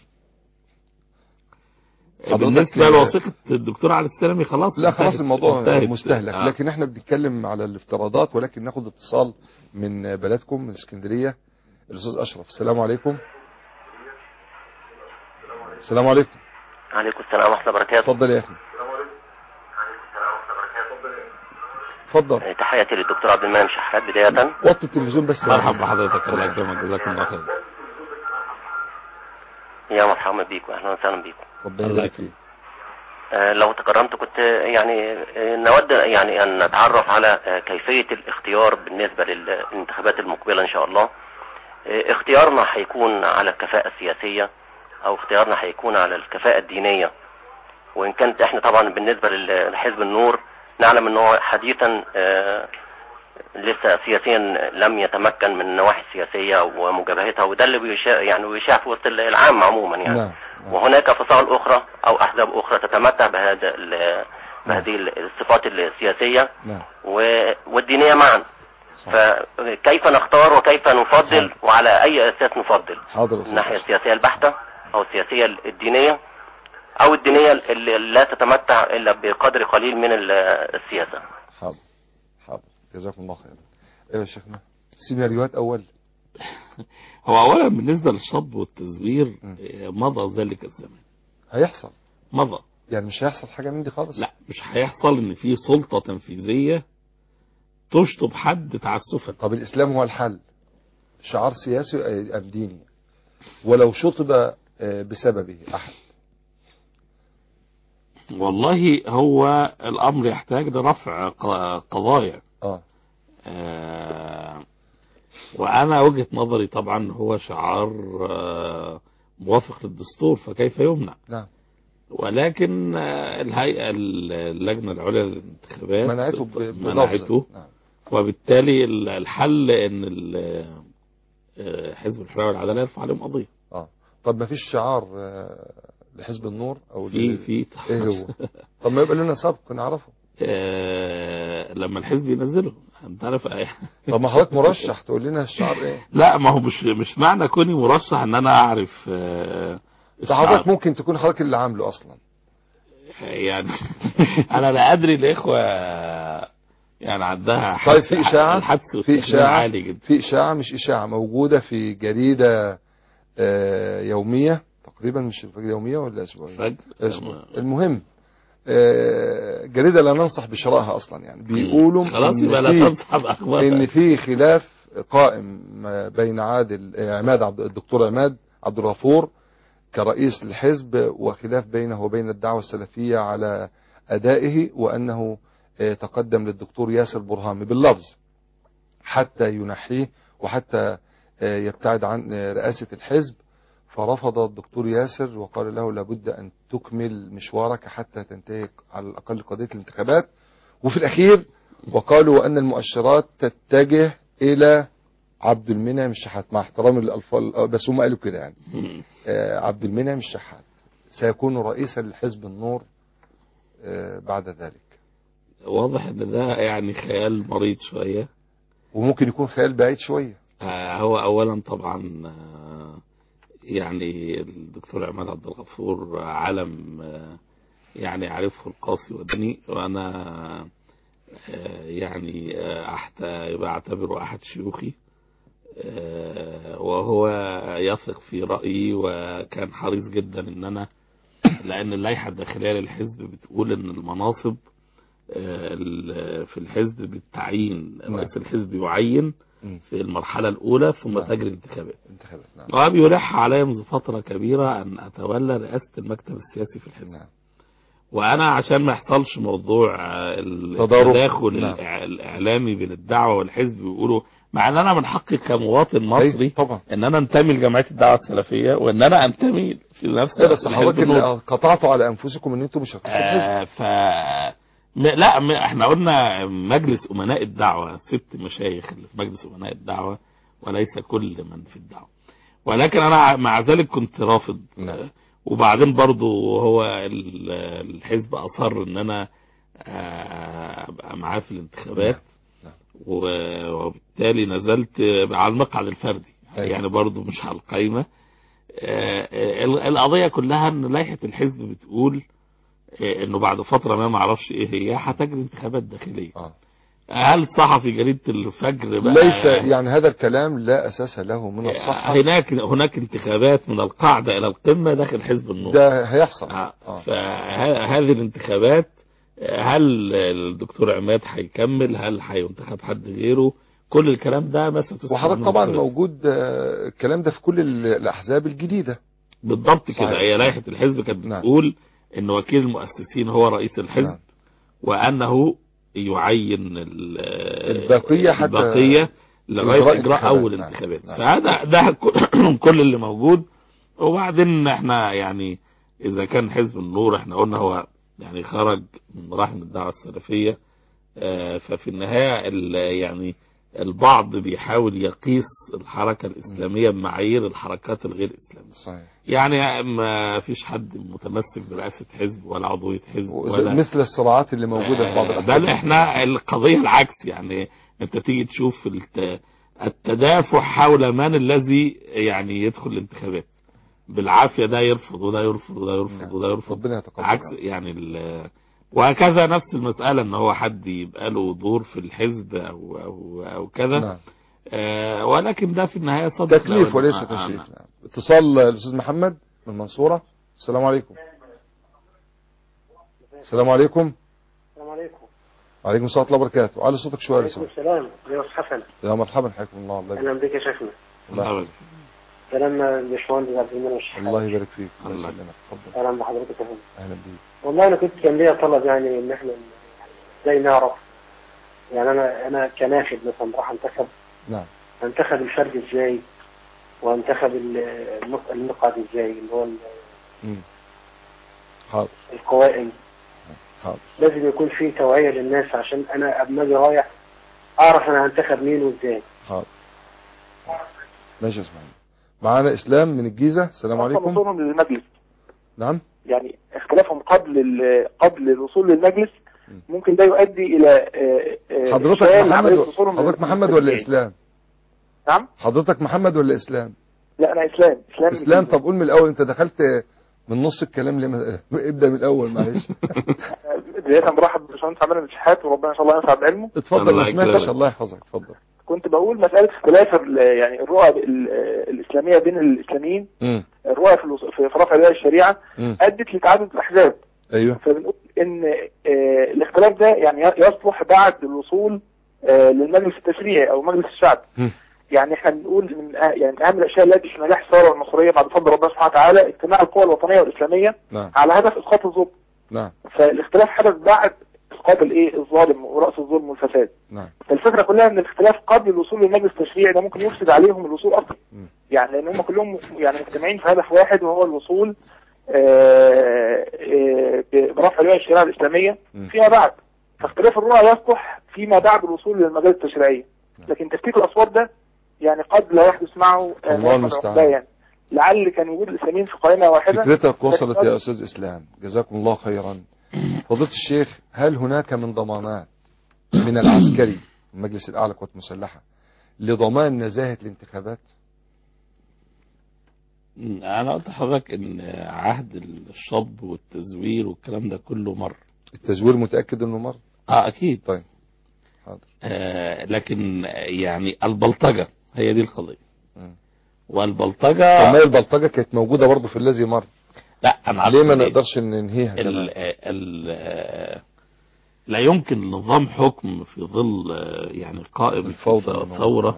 بالنسبة لوثيقة الدكتور علي السلمي خلاص. لا خلاص الموضوع مستهلك. لكن احنا بنتكلم على الافتراضات، ولكن ناخد اتصال من بلدكم من اسكندرية. الاستاذ اشرف، السلام عليكم. السلام عليكم. عليكم السلام ورحمة الله وبركاته. اتفضل يا اخي. اتفضل. تحياتي للدكتور عبد المنعم شحات بداية. وطي التلفزيون بس. مرحبا بحضرتك، الله يكرمك، جزاكم الله خير. يا مرحبا بيكم، اهلا وسهلا بيكم. ربنا يبارك فيك. لو تكرمت كنت يعني نود يعني ان نتعرف على كيفية الاختيار بالنسبة للانتخابات المقبلة ان شاء الله. اختيارنا هيكون على الكفاءة السياسية او اختيارنا هيكون على الكفاءة الدينية؟ وان كانت احنا طبعا بالنسبة لحزب النور نعلم انه حديثا لسه سياسيا لم يتمكن من النواحي السياسية ومجابهتها، وده اللي بيشاع في وسط العام عموما يعني. نعم. وهناك فصائل اخرى او احزاب اخرى تتمتع بهذه الصفات السياسية والدينية معا. فكيف نختار وكيف نفضل وعلى اي اساس نفضل؟ الناحية السياسية البحتة او السياسية الدينية او الدينية اللي لا تتمتع الا بقدر قليل من السياسة؟ حاضر جزاكم الله خير. ايوه يا شيخنا، سيناريوهات اول. هو اولا بالنسبة للشطب والتزوير مضى ذلك الزمان. هيحصل مضى يعني مش هيحصل حاجة من دي خالص. لا مش هيحصل ان في سلطة تنفيذية تشطب حد تعسفا. طب الاسلام هو الحل، شعار سياسي ام ديني، ولو شطب بسببه احد؟ والله هو الامر يحتاج لرفع قضايا. وانا وجهة نظري طبعا هو شعار موافق للدستور، فكيف يمنع؟ نعم. ولكن الهيئة اللجنة العليا للانتخابات منعته. نعم. وبالتالي الحل ان حزب الحرية والعدالة يرفع عليهم قضية. طب ما فيش شعار لحزب النور او في ايه هو؟ طب ما يبقى لنا سابق نعرفه. لما الحزب ينزله انت عارف. طب ما حضرتك مرشح تقول لنا الشعار ايه؟ لا ما هو مش معنى كوني مرشح ان انا اعرف حضرتك ممكن تكون حضرتك اللي عامله اصلا يعني. انا لا ادري الاخوه يعني عندها طيب في اشاعه، عالي جدا. في اشاعه مش اشاعه موجوده في جريده يوميه تقريبا، مش يوميه ولا اسبوعيه؟ المهم جريدة لا ننصح بشرائها أصلا يعني. بيقولوا خلاص يبقى لا تنصح بأخبارها. إن في خلاف قائم بين الدكتور عماد عبد الغفور كرئيس الحزب، وخلاف بينه وبين الدعوة السلفية على أدائه، وأنه تقدم للدكتور ياسر برهامي باللفظ حتى ينحيه وحتى يبتعد عن رئاسة الحزب، فرفض الدكتور ياسر وقال له لابد أن تكمل مشوارك حتى تنتهي على الأقل قضية الانتخابات. وفي الأخير وقالوا أن المؤشرات تتجه إلى عبد المنعم الشحات، مع احترامي للألفاظ بس هم قالوا كده يعني. عبد المنعم الشحات سيكون رئيسا لحزب النور بعد ذلك. واضح ان ده يعني خيال مريض شوية، وممكن يكون خيال بعيد شوية. هو اولا طبعا يعني الدكتور عماد عبد الغفور علم يعني عرفه القاسي والدني، وانا يعني بعتبره احد شيوخي، وهو يثق في رأيي، وكان حريص جدا ان انا، لان اللائحة الداخلية للحزب بتقول ان المناصب في الحزب بالتعيين، رئيس الحزب يعين في المرحلة الأولى ثم تجري انتخابات. وبيلح علي منذ فترة كبيرة أن أتولى رئاسة المكتب السياسي في الحزب. وأنا عشان ما يحصلش موضوع التداخل الإعلامي بين الدعوة والحزب، بيقولوا مع أن أنا من حقي كمواطن مصري أن أنا أنتمي لجمعية الدعوة السلفية، وأن أنا أنتمي في نفس بس حضرتك قطعتوا على أنفسكم أن أنتم مش هتخشوا الحزب. لا احنا قلنا مجلس أمناء الدعوة، 6 مشايخ اللي في مجلس أمناء الدعوة وليس كل من في الدعوة، ولكن أنا مع ذلك كنت رافض. وبعدين برضو هو الحزب أصر ان انا ابقى معاه في الانتخابات، وبالتالي نزلت على المقعد الفردي يعني برضو مش على القائمة. القضية كلها ان لائحة الحزب بتقول انه بعد فترة ما اعرفش ايه هي هتجري انتخابات داخلية. هل صحفي جريدة الفجر بقى ليس يعني هذا الكلام لا اساس له من الصحة. هناك انتخابات من القاعدة الى القمة داخل حزب النور، ده هيحصل. فهذه الانتخابات هل الدكتور عماد هيكمل، هل هينتخب حد غيره، كل الكلام ده بس وحضرتك طبعا موجود الكلام ده في كل الاحزاب الجديدة بالضبط كده. هي لائحة الحزب كانت بتقول ان وكيل المؤسسين هو رئيس الحزب، وانه يعين البقية لغاية اجراء اول انتخابات. فهذا ده كل اللي موجود. وبعدين احنا يعني اذا كان حزب النور احنا قلنا هو يعني خرج من رحم الدعوة السلفية، ففي النهاية يعني البعض بيحاول يقيس الحركة الإسلامية بمعايير الحركات الغير إسلامية. صحيح. يعني ما فيش حد متمسك برئاسة حزب ولا عضوية حزب ولا مثل الصراعات اللي موجودة في بعض الأحزاب. بل احنا القضية العكس، يعني انت تيجي تشوف التدافع حول من الذي يعني يدخل الانتخابات بالعافية، ده يرفض وده يرفض وده يرفض وده يرفض. ربنا يتقبل. عكس يعني وهكذا نفس المسألة ان هو حد يبقى له دور في الحزب او كذا. ولكن ده في النهاية صدق تكليف وليس تشريف. اتصال الأستاذ محمد من المنصورة. السلام عليكم. السلام عليكم. السلام عليكم. وعليكم السلام ورحمة الله وبركاته. على صوتك شوية. وعليكم السلام يا أستاذ حسن. يا مرحبا حياكم الله. الله أهلا بك يا شيخنا. الله يبارك. سلامنا للباشمهندس عبد المنعم الشحات. الله يبارك فيك. الله يسلمك. اتفضل. أهلا بحضرتك يا فندم. أهلا بيك. والله أنا كان ليا طلب يعني إن إحنا إزاي نعرف، يعني أنا كناخب مثلا راح أنتخب. نعم. أنتخب الفرد إزاي وأنتخب المقعد إزاي اللي هو حاضر. القوائم. حاضر. لازم يكون في توعية للناس عشان أنا أبنجي رايح أعرف أنا هنتخب مين وإزاي. حاضر. ماشي يا اسماعيل. معانا إسلام من الجيزة. السلام عليكم. وصولهم للمجلس. نعم. يعني اختلافهم قبل الوصول للمجلس ممكن ده يؤدي إلى حضرتك محمد ولا إسلام؟ نعم. حضرتك محمد ولا إسلام؟ لا أنا إسلام. طب قول من الأول، أنت دخلت من نص الكلام ليه؟ ابدأ من الأول معلش. بداية برحب بالباشمهندس عبد المنعم الشحات، وربنا إن شاء الله ينفع بعلمه. اتفضل. ما سمعتش. الله يحفظك. اتفضل. كنت بقول مسألة اختلاف يعني الرؤى الإسلامية بين الإسلاميين، الرؤى في رفع رؤى الشريعة أدت لتعدد الأحزاب. أيوه. فبنقول إن الاختلاف ده يعني يصلح بعد الوصول للمجلس التشريعي أو مجلس الشعب. يعني احنا بنقول من يعني اهم الاشياء التي في نجاح الثوره المصريه بعد فضل ربنا سبحانه وتعالى اجتماع القوى الوطنيه والاسلاميه على هدف اسقاط الظلم. فالاختلاف حدث بعد اسقاط الظالم ورأس الظلم والفساد. فالفكره كلها ان الاختلاف قبل الوصول للمجلس التشريعي ده ممكن يفسد عليهم الوصول اصلا. يعني لان هم كلهم يعني مجتمعين في هدف واحد وهو الوصول برفع لواء الشريعه الاسلاميه فيما بعد. فاختلاف الرؤى يصلح فيما بعد الوصول للمجالس التشريعيه. لكن تفكيك الاصوات ده يعني قد لا يحدث معه الله المستعان. يعني لعل كان وجود الاسلاميين في قائمه واحده. فكرتك وصلت يا استاذ اسلام، جزاكم الله خيرا. فضيلة الشيخ، هل هناك من ضمانات من العسكري المجلس الاعلى للقوات المسلحه لضمان نزاهه الانتخابات؟ انا قلت لحضرتك ان عهد الشطب والتزوير والكلام ده كله مر. التزوير متاكد انه مر؟ اكيد. طيب حاضر. لكن يعني البلطجه هي دي القضيه. والبلطجه طب ما البلطجه كانت موجوده برضه في الذي مر. لا انا ليه ما نقدرش ننهيها؟ لا يمكن نظام حكم في ظل يعني قائم الثوره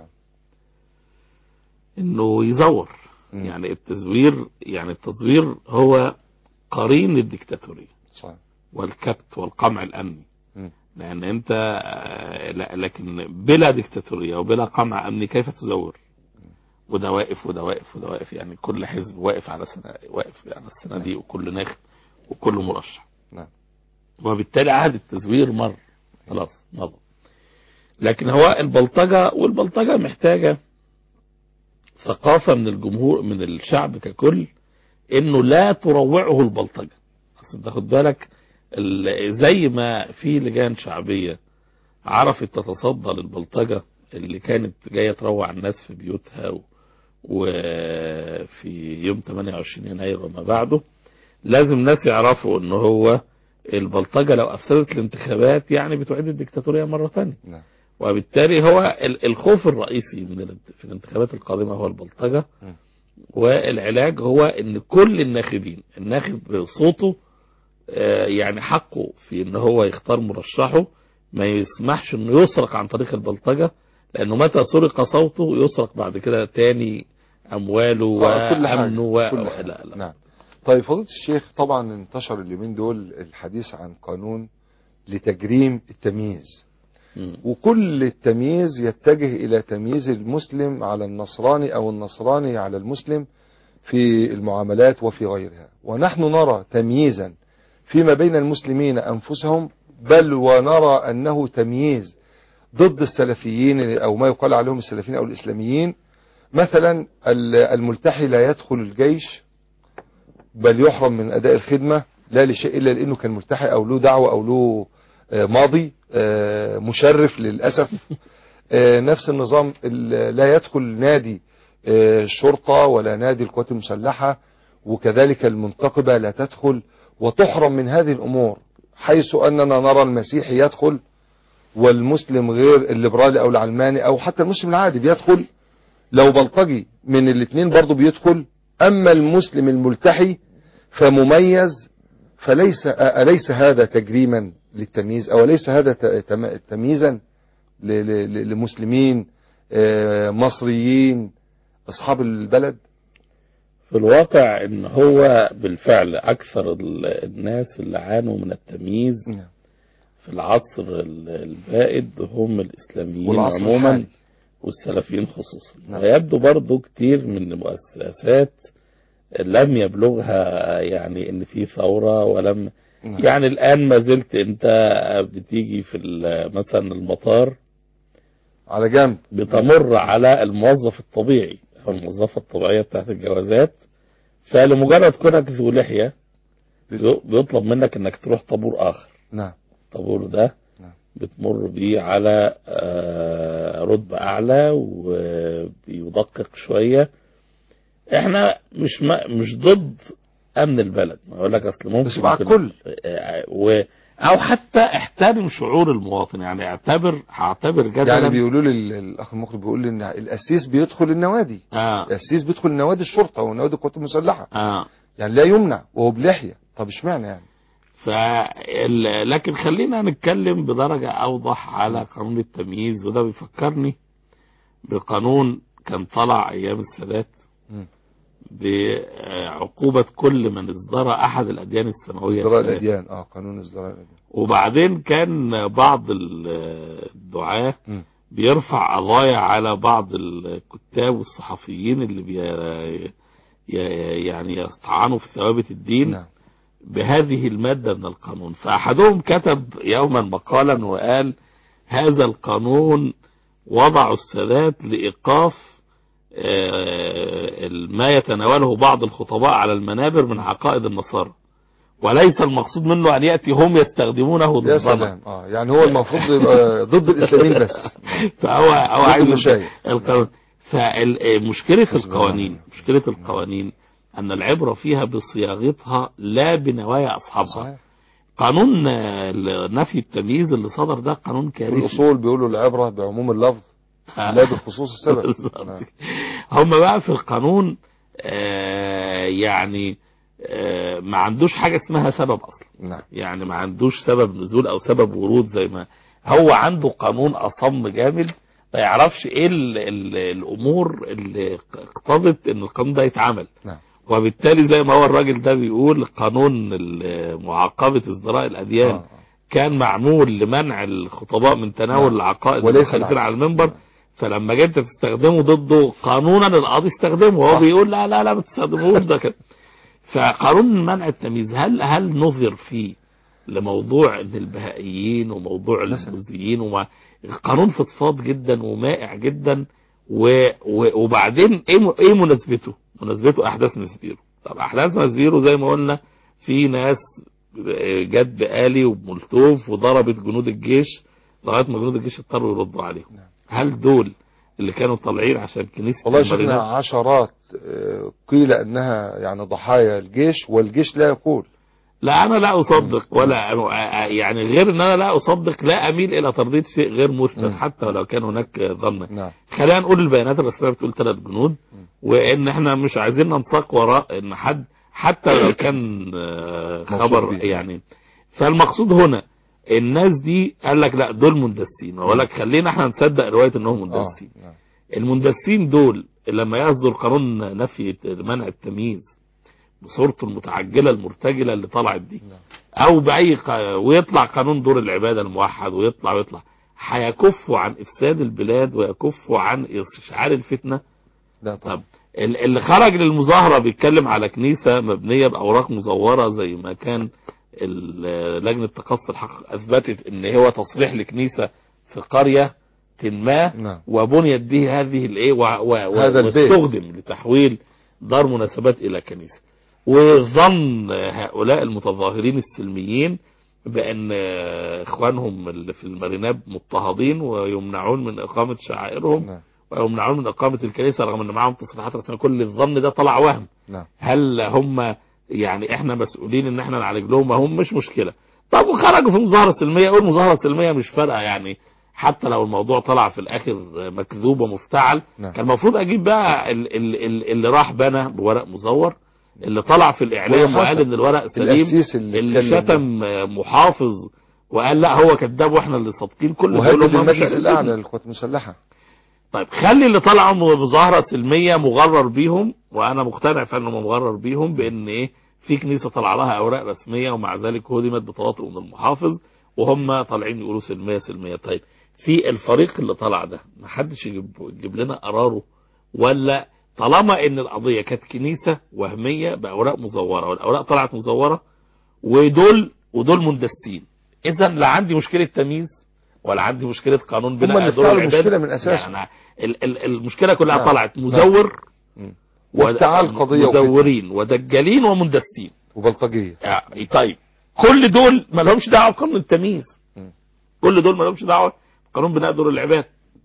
انه يزور. يعني التزوير هو قرين الديكتاتورية والكبت والقمع الأمني. لأن أنت لكن بلا ديكتاتورية وبلا قمع أمني كيف تزور؟ وده واقف وده واقف وده واقف، يعني كل حزب واقف على الصناديق وكل ناخب وكل مرشح. وبالتالي عهد التزوير مر خلاص مضى. لكن هو البلطجة محتاجة ثقافة من الجمهور من الشعب ككل انه لا تروعه البلطجة. اصل تاخد بالك زي ما في لجان شعبية عرفت تتصدى للبلطجة اللي كانت جاية تروع الناس في بيوتها وفي يوم 28 يناير وما بعده، لازم ناس يعرفوا ان هو البلطجة لو افسدت الانتخابات يعني بتعيد الديكتاتورية مرة ثانية. وبالتالي هو الخوف الرئيسي في الانتخابات القادمة هو البلطجة. والعلاج هو ان كل الناخبين، الناخب صوته يعني حقه في ان هو يختار مرشحه، ما يسمحش انه يسرق عن طريق البلطجة، لانه متى سرق صوته يسرق بعد كده تاني امواله وامنه لا. نعم. طيب فضيلة الشيخ، طبعا انتشر اليومين دول الحديث عن قانون لتجريم التمييز، وكل التمييز يتجه إلى تمييز المسلم على النصراني أو النصراني على المسلم في المعاملات وفي غيرها. ونحن نرى تمييزا فيما بين المسلمين أنفسهم، بل ونرى أنه تمييز ضد السلفيين أو ما يقال عليهم السلفيين أو الإسلاميين. مثلا الملتحي لا يدخل الجيش بل يحرم من أداء الخدمة، لا لشيء إلا لأنه كان ملتحي أو له دعوة أو له ماضي مشرف للأسف. نفس النظام لا يدخل نادي الشرطة ولا نادي القوات المسلحة، وكذلك المنتقبة لا تدخل، وتحرم من هذه الأمور، حيث أننا نرى المسيحي يدخل والمسلم غير الليبرالي أو العلماني أو حتى المسلم العادي بيدخل، لو بلطجي من الاثنين برضو بيدخل. أما المسلم الملتحي فمميز، أليس هذا تجريما للتمييز، أو ليس هذا تمييزا لمسلمين مصريين أصحاب البلد؟ في الواقع ان هو بالفعل اكثر الناس اللي عانوا من التمييز في العصر البائد هم الاسلاميين عموما والسلفيين خصوصا. ويبدو برضو كتير من المؤسسات لم يبلغها يعني ان في ثورة ولم يعني الان ما زلت انت بتيجي في مثلا المطار على جنب بتمر على الموظف الطبيعي او الموظفة الطبيعية بتاعت الجوازات، فلمجرد كونك ذو لحية بيطلب منك انك تروح طابور اخر. نعم. الطابور ده بتمر بيه على رتبة اعلى وبيدقق شوية. احنا مش ضد امن البلد، اقول لك اصل ممكن مش مع الكل او حتى احترم شعور المواطن، يعني هعتبر جدلا. يعني بيقولوا لي الاخ المخرج بيقول لي ان القسيس بيدخل النوادي. القسيس بيدخل نوادي الشرطه ونوادي القوات المسلحه. يعني لا يمنع وهو بلحيه. طب اشمعنى يعني؟ لكن خلينا نتكلم بدرجه اوضح على قانون التمييز. وده بيفكرني بقانون كان طلع ايام السادات بعقوبة كل من ازدرى احد الاديان السماوية. ازدراء الاديان، قانون ازدراء الاديان. وبعدين كان بعض الدعاة بيرفع قضايا على بعض الكتاب والصحفيين اللي يعني يستطعنوا في ثوابت الدين بهذه المادة من القانون. فأحدهم كتب يوما مقالا وقال: هذا القانون وضع السادات لإيقاف ما يتناوله بعض الخطباء على المنابر من عقائد النصارى، وليس المقصود منه أن يأتي هم يستخدمونه ضدنا. يا سلام. يعني هو المفروض ضد الإسلاميين بس. فهو عايز القانون. فمشكلة القوانين أن العبرة فيها بصياغتها لا بنوايا أصحابها. قانون نفي التمييز اللي صدر ده قانون كارثي. الأصول بيقولوا العبرة بعموم اللفظ لا بخصوص السبب. هم بقى في القانون يعني ما عندوش حاجة اسمها سبب أصلا. يعني ما عندوش سبب نزول أو سبب ورود، زي ما هو عنده قانون أصم جامد ما يعرفش ايه الامور اللي اقتضت ان القانون ده يتعمل. وبالتالي زي ما هو الراجل ده بيقول قانون معاقبة ازدراء الاديان كان معمول لمنع الخطباء من تناول العقائد المختلفين على المنبر، فلما جيت تستخدمه ضده قانونا القاضي استخدمه وهو بيقول لا لا لا ما تستخدموش ده كده. فقانون منع التمييز هل نظر فيه لموضوع ان البهائيين وموضوع البوذيين قانون فضفاض جدا ومائع جدا وبعدين ايه مناسبته احداث مسبيرو. طب احداث مسبيرو زي ما قلنا في ناس جت بآلي وبمولتوف وضربت جنود الجيش لغايه ما جنود الجيش اضطروا يردوا عليهم. هل دول اللي كانوا طالعين عشان كنيسة والله شفنا عشرات قيل انها يعني ضحايا الجيش والجيش لا يقول. لا انا لا اصدق ولا يعني غير ان انا لا اصدق لا اميل الى ترديد شيء غير مثبت حتى ولو كان هناك ظن. خلينا نقول البيانات الرسميه بتقول 3 جنود وان احنا مش عايزين ننساق وراء ان حد حتى لو كان خبر يعني. فالمقصود هنا الناس دي قال لك لا دول مندسين، وقال لك خلينا احنا نصدق روايه انهم مندسين. المندسين دول لما يصدر قانون نفي منع التمييز بصورته المتعجله المرتجله اللي طلعت دي او باي ويطلع قانون دور العباده الموحد ويطلع هيكفوا عن افساد البلاد ويكفوا عن اشعال الفتنه. طب اللي خرج للمظاهره بيتكلم على كنيسه مبنيه باوراق مزوره زي ما كان لجنه تقصي الحق اثبتت ان هو تصريح لكنيسه في قريه ما وبنيت به هذه الايه واستخدم لتحويل دار مناسبات الى كنيسه. وظن هؤلاء المتظاهرين السلميين بأن إخوانهم اللي في الماريناب مضطهدين ويمنعون من إقامة شعائرهم ويمنعون من إقامة الكنيسة رغم أن معهم تصريحات رسمية. كل الظن ده طلع وهم. هل هم يعني إحنا مسؤولين إن إحنا نعالج لهم؟ هم مش مشكلة. طب وخرجوا في مظاهرة سلمية، يقول مظاهرة سلمية مش فارقة يعني حتى لو الموضوع طلع في الآخر مكذوب ومفتعل. كان المفروض أجيب بقى اللي راح بنى بورق مزور، اللي طلع في الإعلام وقال إن الورق سليم، اللي شتم محافظ وقال لا هو كذاب واحنا اللي صادقين. كل دول المجلس الأعلى للقوات المسلحة. طيب خلي اللي طلعوا مظاهرة سلمية مغرر بيهم، وأنا مقتنع فعلا انه مغرر بيهم بأن إيه في كنيسة طلع لها أوراق رسمية ومع ذلك هدمت بتواطؤ من المحافظ وهم طالعين يقولوا سلمية سلمية. طيب في الفريق اللي طلع ده ما حدش يجيب لنا قراره؟ ولا طالما ان القضية كانت كنيسة وهمية بأوراق مزورة والأوراق طلعت مزورة ودول مندسين، إذا لا عندي مشكلة تمييز ولا عندي مشكلة قانون بناء دور العباد. المشكلة من أساس يعني المشكلة كلها طلعت مزور وافتعال قضية مزورين ودجالين ومندسين وبلطجية. طيب كل دول ما لهمش دعوة بقانون التمييز، كل دول ما لهمش دعوة بقانون بناء دور العباد.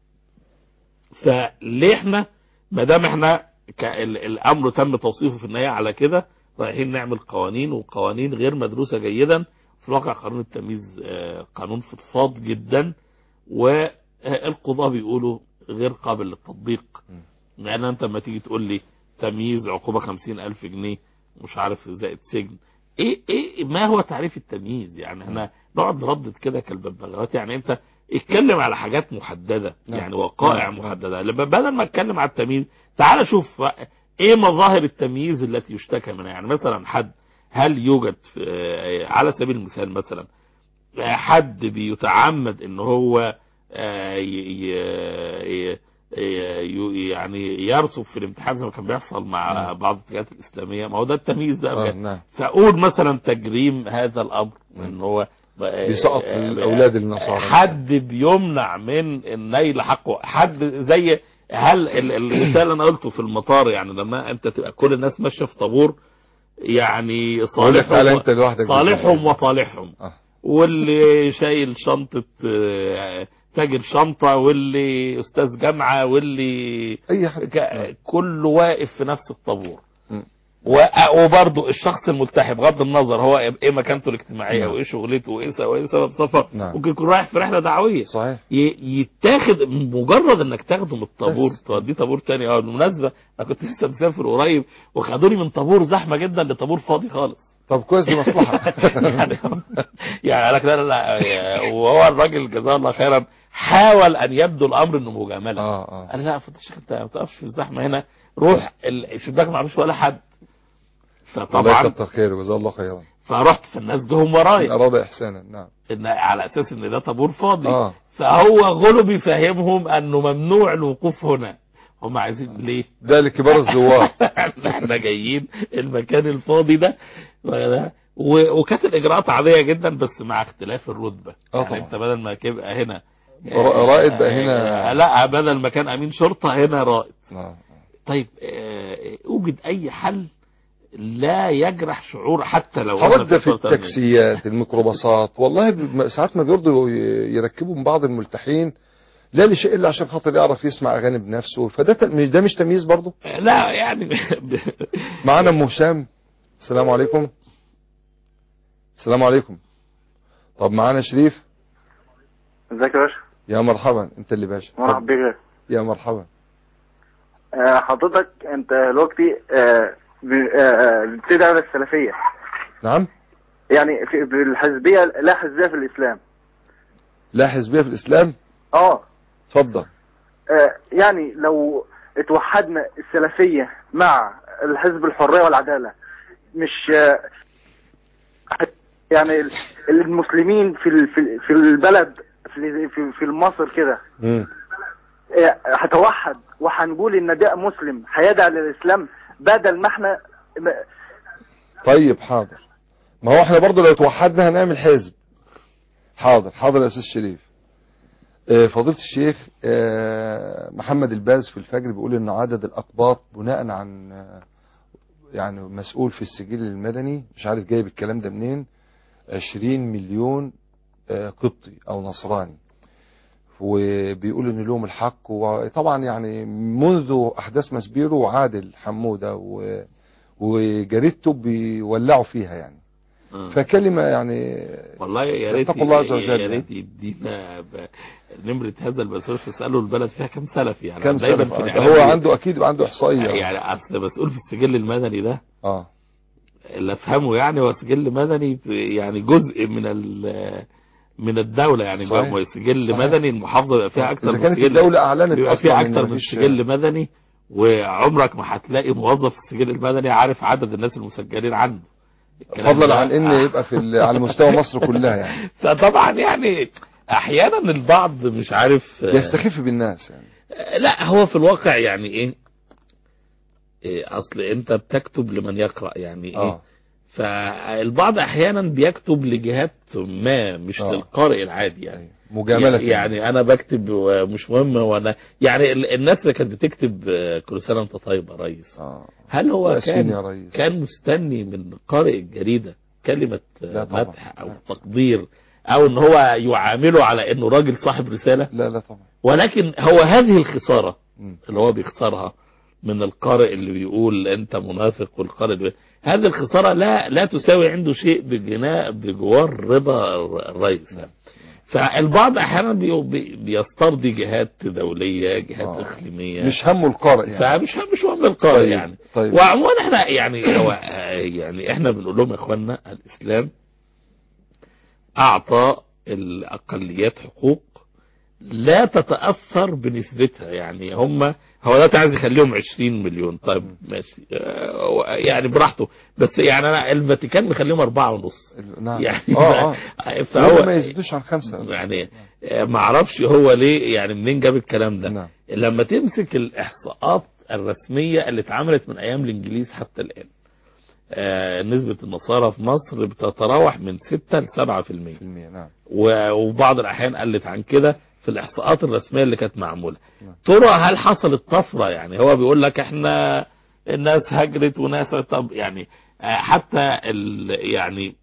فليه احنا ما دام احنا الامر تم توصيفه في النهايه على كده رايحين نعمل قوانين وقوانين غير مدروسه جيدا؟ في الواقع قانون التمييز قانون فضفاض جدا والقضاء بيقولوا غير قابل للتطبيق. لان انت لما تيجي تقول لي تمييز عقوبه 50,000 جنيه مش عارف زائد سجن، ايه ما هو تعريف التمييز؟ يعني احنا نقعد نردد كده كالببغاوات. يعني انت اتكلم على حاجات محددة يعني وقائع محددة. بدل ما اتكلم على التمييز تعال شوف ايه مظاهر التمييز التي يشتكى منها. يعني مثلا هل يوجد على سبيل المثال مثلا حد بيتعمد ان هو يعني يرسب في الامتحان زي ما كان بيحصل مع بعض الاتجاهات الإسلامية؟ ما هو ده التمييز ده. فأقول مثلا تجريم هذا الأمر ان هو بيسقط الأولاد النصارى، حد بيمنع من النيل حقه، حد زي هل المثال اللي انا قلته في المطار، يعني لما انت تبقى كل الناس ماشيه في طابور، يعني صالحهم وطالحهم، واللي شايل شنطة تاجر شنطة، واللي أستاذ جامعة، واللي كله واقف في نفس الطابور. وبرضه الشخص الملتحي بغض النظر هو ايه مكانته الاجتماعية وايه شغلته وايه سبب سفر، ممكن يكون رايح في رحلة دعوية، صحيح، يتاخد مجرد انك تاخده من الطابور توديه طابور تاني. بالمناسبة انا كنت لسه مسافر قريب وخدوني من طابور زحمة جدا لطابور فاضي خالص. طب كويس، دي مصلحة. يعني قال لك لا وهو الراجل جزاه الله خيرا حاول ان يبدو الامر انه مجاملة. قال لا فضلش انت ما تقفش في الزحمة هنا، روح الشباك ما عرفش ولا حد. فطبعا كتر خير وجزاه الله خيرا. فرحت فالناس جهم ورايا اراد احسانا، نعم، إن على اساس ان ده طابور فاضي. فهو غلو بيفهمهم انه ممنوع الوقوف هنا. هم عايزين ليه؟ ده لكبار الزوار. احنا جايين المكان الفاضي ده وكانت الاجراءات عاديه جدا بس مع اختلاف الرتبه. يعني انت بدل ما تبقى هنا رائد بقى هنا، لا بدل ما كان امين شرطه هنا رائد. طيب اوجد اي حل لا يجرح شعور حتى لو حرد في التاكسيات الميكروباصات. والله ساعات ما بيرضوا يركبوا من بعض الملتحين لا لشيء الا عشان خاطر يعرف يسمع اغاني بنفسه، فده مش تمييز برضه؟ لا يعني معانا ام هشام. السلام عليكم. السلام عليكم. طب معانا شريف. ازيك يا باشا؟ يا مرحبا، انت اللي باشا. مرحبا بيك يا مرحبا. حضرتك انت دلوقتي بتدعم السلفية. نعم، يعني في الحزبية، لا حزبية في الإسلام. لا حزبية في الإسلام؟ اتفضل. يعني لو اتوحدنا السلفية مع الحزب الحرية والعدالة، مش يعني المسلمين في البلد في مصر كده هتوحد وهنقول ان ده مسلم هيدعي للإسلام بدل ما احنا طيب حاضر، ما هو احنا برضو لو توحدنا هنعمل حزب. حاضر يا أستاذ شريف. فضيلة الشيخ محمد الباز في الفجر بيقول ان عدد الأقباط بناء عن يعني مسؤول في السجل المدني، مش عارف جايب الكلام ده منين، 20 مليون قبطي او نصراني، وبيقول ان لهم الحق. وطبعا يعني منذ احداث مسبيرو وعادل حمودة وجريدته بيولعوا فيها يعني. فكلمة يعني والله يا ريت الله عز وجل، يا ريت يدينا نمرة هذا المسؤول تسأله البلد فيها كم سلفي يعني. كم سلف؟ هو عنده اكيد عنده احصائية يعني. اصل مسؤول في السجل المدني ده اللي افهمه يعني هو سجل مدني يعني جزء من الدولة يعني. سجل مدني المحافظة بيبقى فيها اكتر من كانت الدولة اعلنت بيبقى فيها اكتر من سجل مدني، وعمرك ما هتلاقي موظف في السجل المدني عارف عدد الناس المسجلين عنده، فضلا عن ان يبقى على مستوى مصر كلها يعني. طبعا يعني احيانا البعض مش عارف يستخف بالناس يعني. لا هو في الواقع يعني ايه اصل انت بتكتب لمن يقرأ يعني ايه. فالبعض احيانا بيكتب لجهات ما مش للقارئ العادي يعني مجاملة يعني انا بكتب مش مهم. وانا يعني الناس اللي كانت بتكتب كل سنة انت طيب يا ريس، هل هو كان مستني من قارئ الجريدة كلمة مدح او تقدير او ان هو يعامله على انه راجل صاحب رسالة؟ لا طبعا. ولكن هو هذه الخسارة اللي هو بيختارها من القارئ اللي بيقول انت منافق، والقارئ هذه الخسارة لا تساوي عنده شيء بجوار رضا الرئيس يعني. فالبعض احيانا بيسترضي جهات دولية، جهات اقليمية، مش همه القارئ يعني. مش هم القارئ يعني. وعموما احنا يعني هو يعني احنا بنقول لهم يا اخوانا الاسلام اعطى الاقليات حقوق لا تتأثر بنسبتها. يعني هو ده عايز يخليهم 20 مليون. طيب ماشي، يعني براحته، بس يعني انا الفاتيكان مخليهم 4.5. نعم. يعني فهو ما يزيدوش عن 5. يعني ما اعرفش هو ليه، يعني منين جاب الكلام ده. نعم. لما تمسك الاحصاءات الرسمية اللي اتعملت من ايام الانجليز حتى الان، نسبة النصارى في مصر بتتراوح من 6 ل 7%. نعم. وبعض الأحيان قلت عن كده في الإحصاءات الرسمية اللي كانت معمولة. ترى هل حصلت طفرة؟ يعني هو بيقول لك احنا الناس هجرت وناس، طب يعني حتى يعني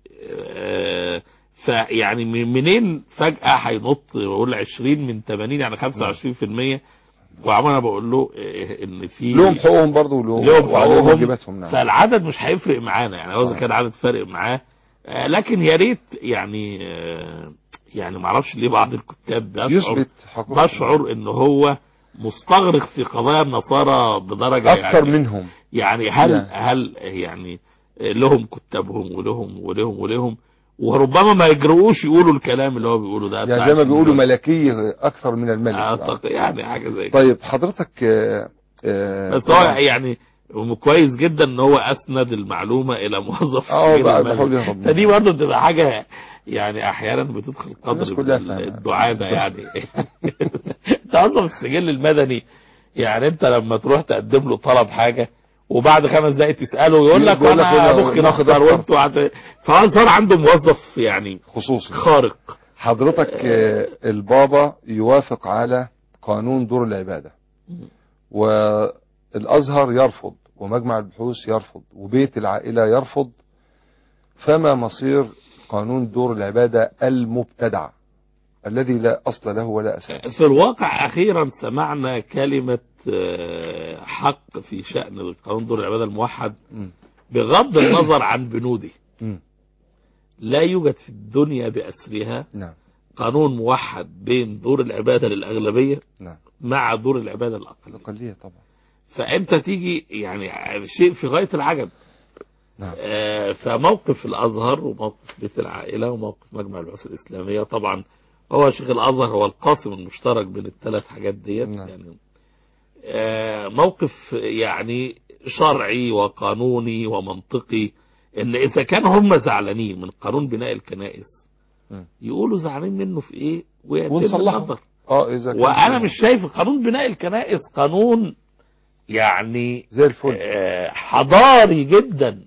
يعني منين فجأة هينط ويقول 20 من 80 يعني 25%. وعمال بقول له ان في لهم حقوقهم برضه ولهم واجباتهم. نعم. فالعدد مش هيفرق معانا، يعني هو كان عدد فارق معاه، لكن يا ريت يعني ما اعرفش ليه بعض الكتاب بشعر ان هو مستغرق في قضايا النصارى بدرجه اكثر يعني منهم. يعني هل يعني لهم كتابهم ولهم وربما ما يجرؤوش يقولوا الكلام اللي هو بيقوله ده، يعني زي ما بيقولوا ملكيه اكثر من الملك. يعني حاجه زي كده. طيب حضرتك بس هو يعني كويس جدا ان هو اسند المعلومه الى موظف فدي برضه بتبقى حاجه يعني احيانا بتدخل قدر الدعابه يعني. انت اصلا في السجل المدني، يعني انت لما تروح تقدم له طلب حاجه وبعد 5 دقائق تساله يقول لك انا ممكن اختار وانتوا فهو صار عنده موظف يعني خصوصي خارق. حضرتك البابا يوافق على قانون دور العباده، والازهر يرفض، ومجمع البحوث يرفض، وبيت العائله يرفض. فما مصير قانون دور العباده المبتدع الذي لا اصل له ولا اساس؟ في الواقع اخيرا سمعنا كلمه حق في شأن قانون دور العبادة الموحد بغض النظر عن بنوده. لا يوجد في الدنيا بأسرها قانون موحد بين دور العبادة للأغلبية مع دور العبادة الأقلية طبعا. فأنت تيجي يعني شيء في غاية العجب. فموقف الأزهر وموقف بيت العائلة وموقف مجمع البحوث الإسلامية، طبعا هو شيخ الأزهر هو القاسم المشترك بين الثلاث حاجات ديت. يعني موقف يعني شرعي وقانوني ومنطقي، ان اذا كان هم زعلانين من قانون بناء الكنائس يقولوا زعلانين منه في ايه ونصلحه. وانا مش شايف قانون بناء الكنائس قانون يعني زي الفل حضاري جدا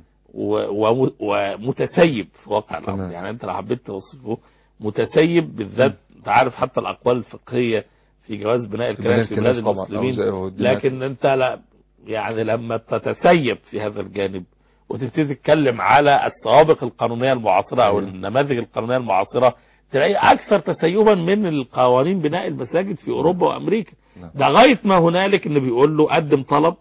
ومتسيب في واقع الامر. يعني انت لو حبيت توصفه متسيب بالذات، انت عارف حتى الاقوال الفقهيه في جواز بناء الكنائس في بلاد المسلمين، لكن انت لا يعني لما تتسيب في هذا الجانب وتبتدي تتكلم على السوابق القانونية المعاصرة او النماذج القانونية المعاصرة، تلاقي اكثر تسيبا من القوانين بناء المساجد في اوروبا وامريكا. ده غاية ما هنالك ان بيقول له قدم طلب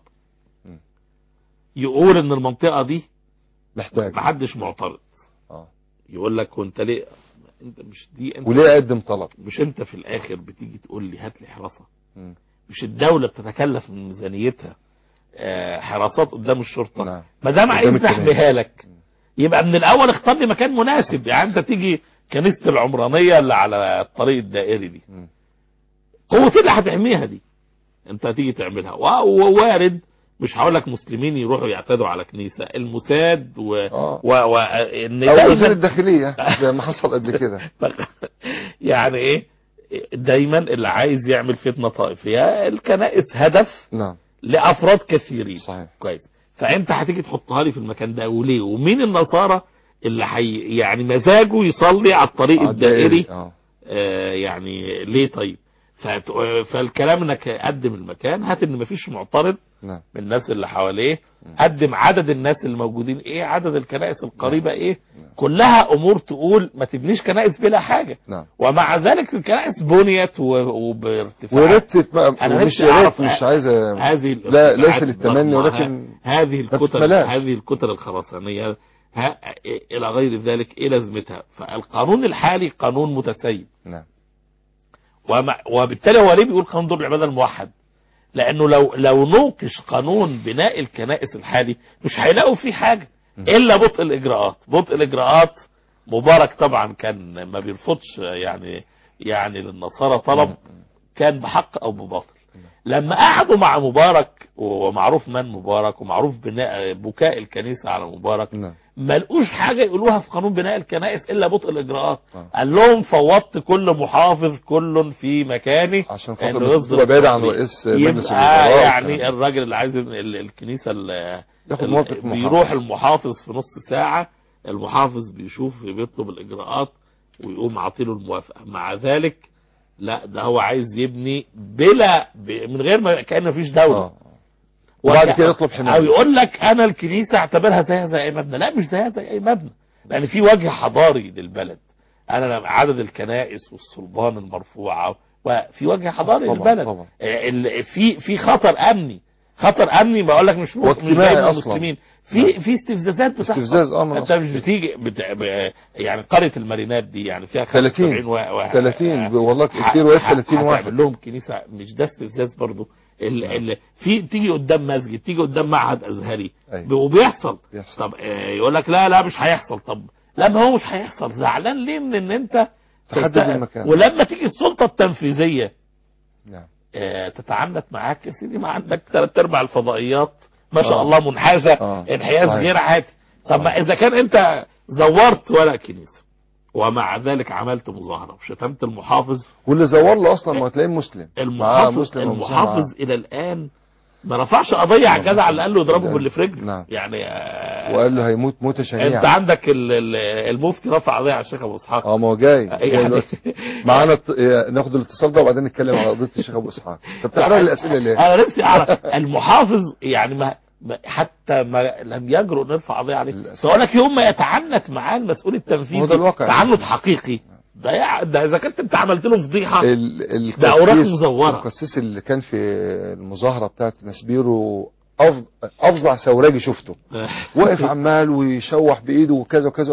يقول ان المنطقة دي محتاج، محدش معترض. يقول لك وانت ليه انت مش دي انت وليه قدم طلب؟ مش انت في الاخر بتيجي تقول لي هات لي حراسة؟ مش الدولة بتتكلف من ميزانيتها حراسات قدام الشرطة؟ ما دام عايز نحميها لك يبقى من الاول اختار لي مكان مناسب. يعني انت تيجي كنيسة العمرانية اللي على الطريق الدائري دي، قوة اللي هتحميها دي انت هتيجي تعملها. ووارد مش هقول لك مسلمين يروحوا يعتدوا على كنيسة، الموساد او وزير الداخلية زي ما حصل قبل كده. يعني ايه دايما اللي عايز يعمل فتنة طائفية، الكنائس هدف لافراد كثيرين. صحيح. كويس. فانت هتيجي تحطها لي في المكان ده وليه؟ ومين النصارى اللي يعني مزاجه يصلي على الطريق الدائري؟ يعني ليه؟ طيب فالكلام انك قدم المكان، هات ان مفيش معترض من الناس اللي حواليه، قدم عدد الناس اللي موجودين ايه، عدد الكنائس القريبة ايه، كلها امور تقول ما تبنيش كنائس بلا حاجة. ومع ذلك الكنائس بنيت وبارتفاع ورتت. انا مش عايزه لا ليس للتمني، ولكن هذه الكتل الخرسانية الى غير ذلك ايه لازمتها؟ فالقانون الحالي قانون متسيب. وبالتالي هو ليه بيقول قانون دور العبادة الموحد؟ لانه لو نوقش قانون بناء الكنائس الحالي مش هيلاقوا فيه حاجة الا بطء الاجراءات. مبارك طبعا كان ما بيرفضش يعني يعني للنصارى طلب كان بحق او بباطل. لما قعدوا مع مبارك، ومعروف من مبارك ومعروف بكاء الكنيسة على مبارك، ما لقوش حاجة يقولوها في قانون بناء الكنائس إلا بطء الإجراءات. قال لهم فوضت كل محافظ كل في مكانه عشان خاطر تبقى بعيد عن رئيس مجلس الوزراء. يعني الراجل اللي عايز الكنيسة بيروح المحافظ في نص ساعة، المحافظ بيشوف بيطلب الإجراءات ويقوم عاطيله الموافقة. مع ذلك لا، ده هو عايز يبني من غير ما كأنه مفيش دولة. وبعد كده يطلب حماية، او يقول لك انا الكنيسة اعتبرها زيها زي اي مبنى. لا، مش زيها زي اي مبنى، لان في وجه حضاري للبلد. انا عدد الكنائس والصلبان المرفوعة، وفي وجه حضاري للبلد. طبعا. في خطر امني بقول لك مش جاي من المسلمين. في استفزازات بتحصل. استفزاز انت مش بتيجي يعني قرية المارينات دي يعني فيها 75 30 والله كتير، وقت 30 واحد هتعمل لهم كنيسة. مش ده استفزاز برضو؟ في تيجي قدام مسجد، تيجي قدام معهد ازهري، وبيحصل. طب يقول لك لا مش هيحصل. طب لما هو مش هيحصل، زعلان ليه من ان انت تحدد المكان؟ ولما تيجي السلطة التنفيذية تتعنت معاك يا سيدي، ما عندك 3/4 الفضائيات ما شاء الله منحازة انحياز غير عادي. طب ما اذا كان انت زورت ورق كنيسة ومع ذلك عملت مظاهرة وشتمت المحافظ، واللي زور له اصلا ما هتلاقيه مسلم، المحافظ الى الان ما رفعش قضية على الجدع اللي قال له اضربه باللي في رجله. يعني وقال له هيموت موتة شنيعة. انت عندك المفتي رفع قضية على الشيخ ابو اسحاق. ما هو جاي يعني معانا ناخد الاتصال ده وبعدين نتكلم على قضية الشيخ ابو اسحاق. طب تقرا الاسئلة ليه؟ انا نفسي اعرف المحافظ يعني حتى ما لم يجرؤ نرفع قضية عليه. فاقول لك يوم ما يتعنت معاه المسؤول التنفيذي تعنت حقيقي، ده اذا كنت انت عملت له فضيحه، ده اوراق مزوره. القسيس اللي كان في المظاهره بتاعت مسبيرو افظع ثوراجي شفته، واقف عمال ويشوح بايده وكذا وكذا،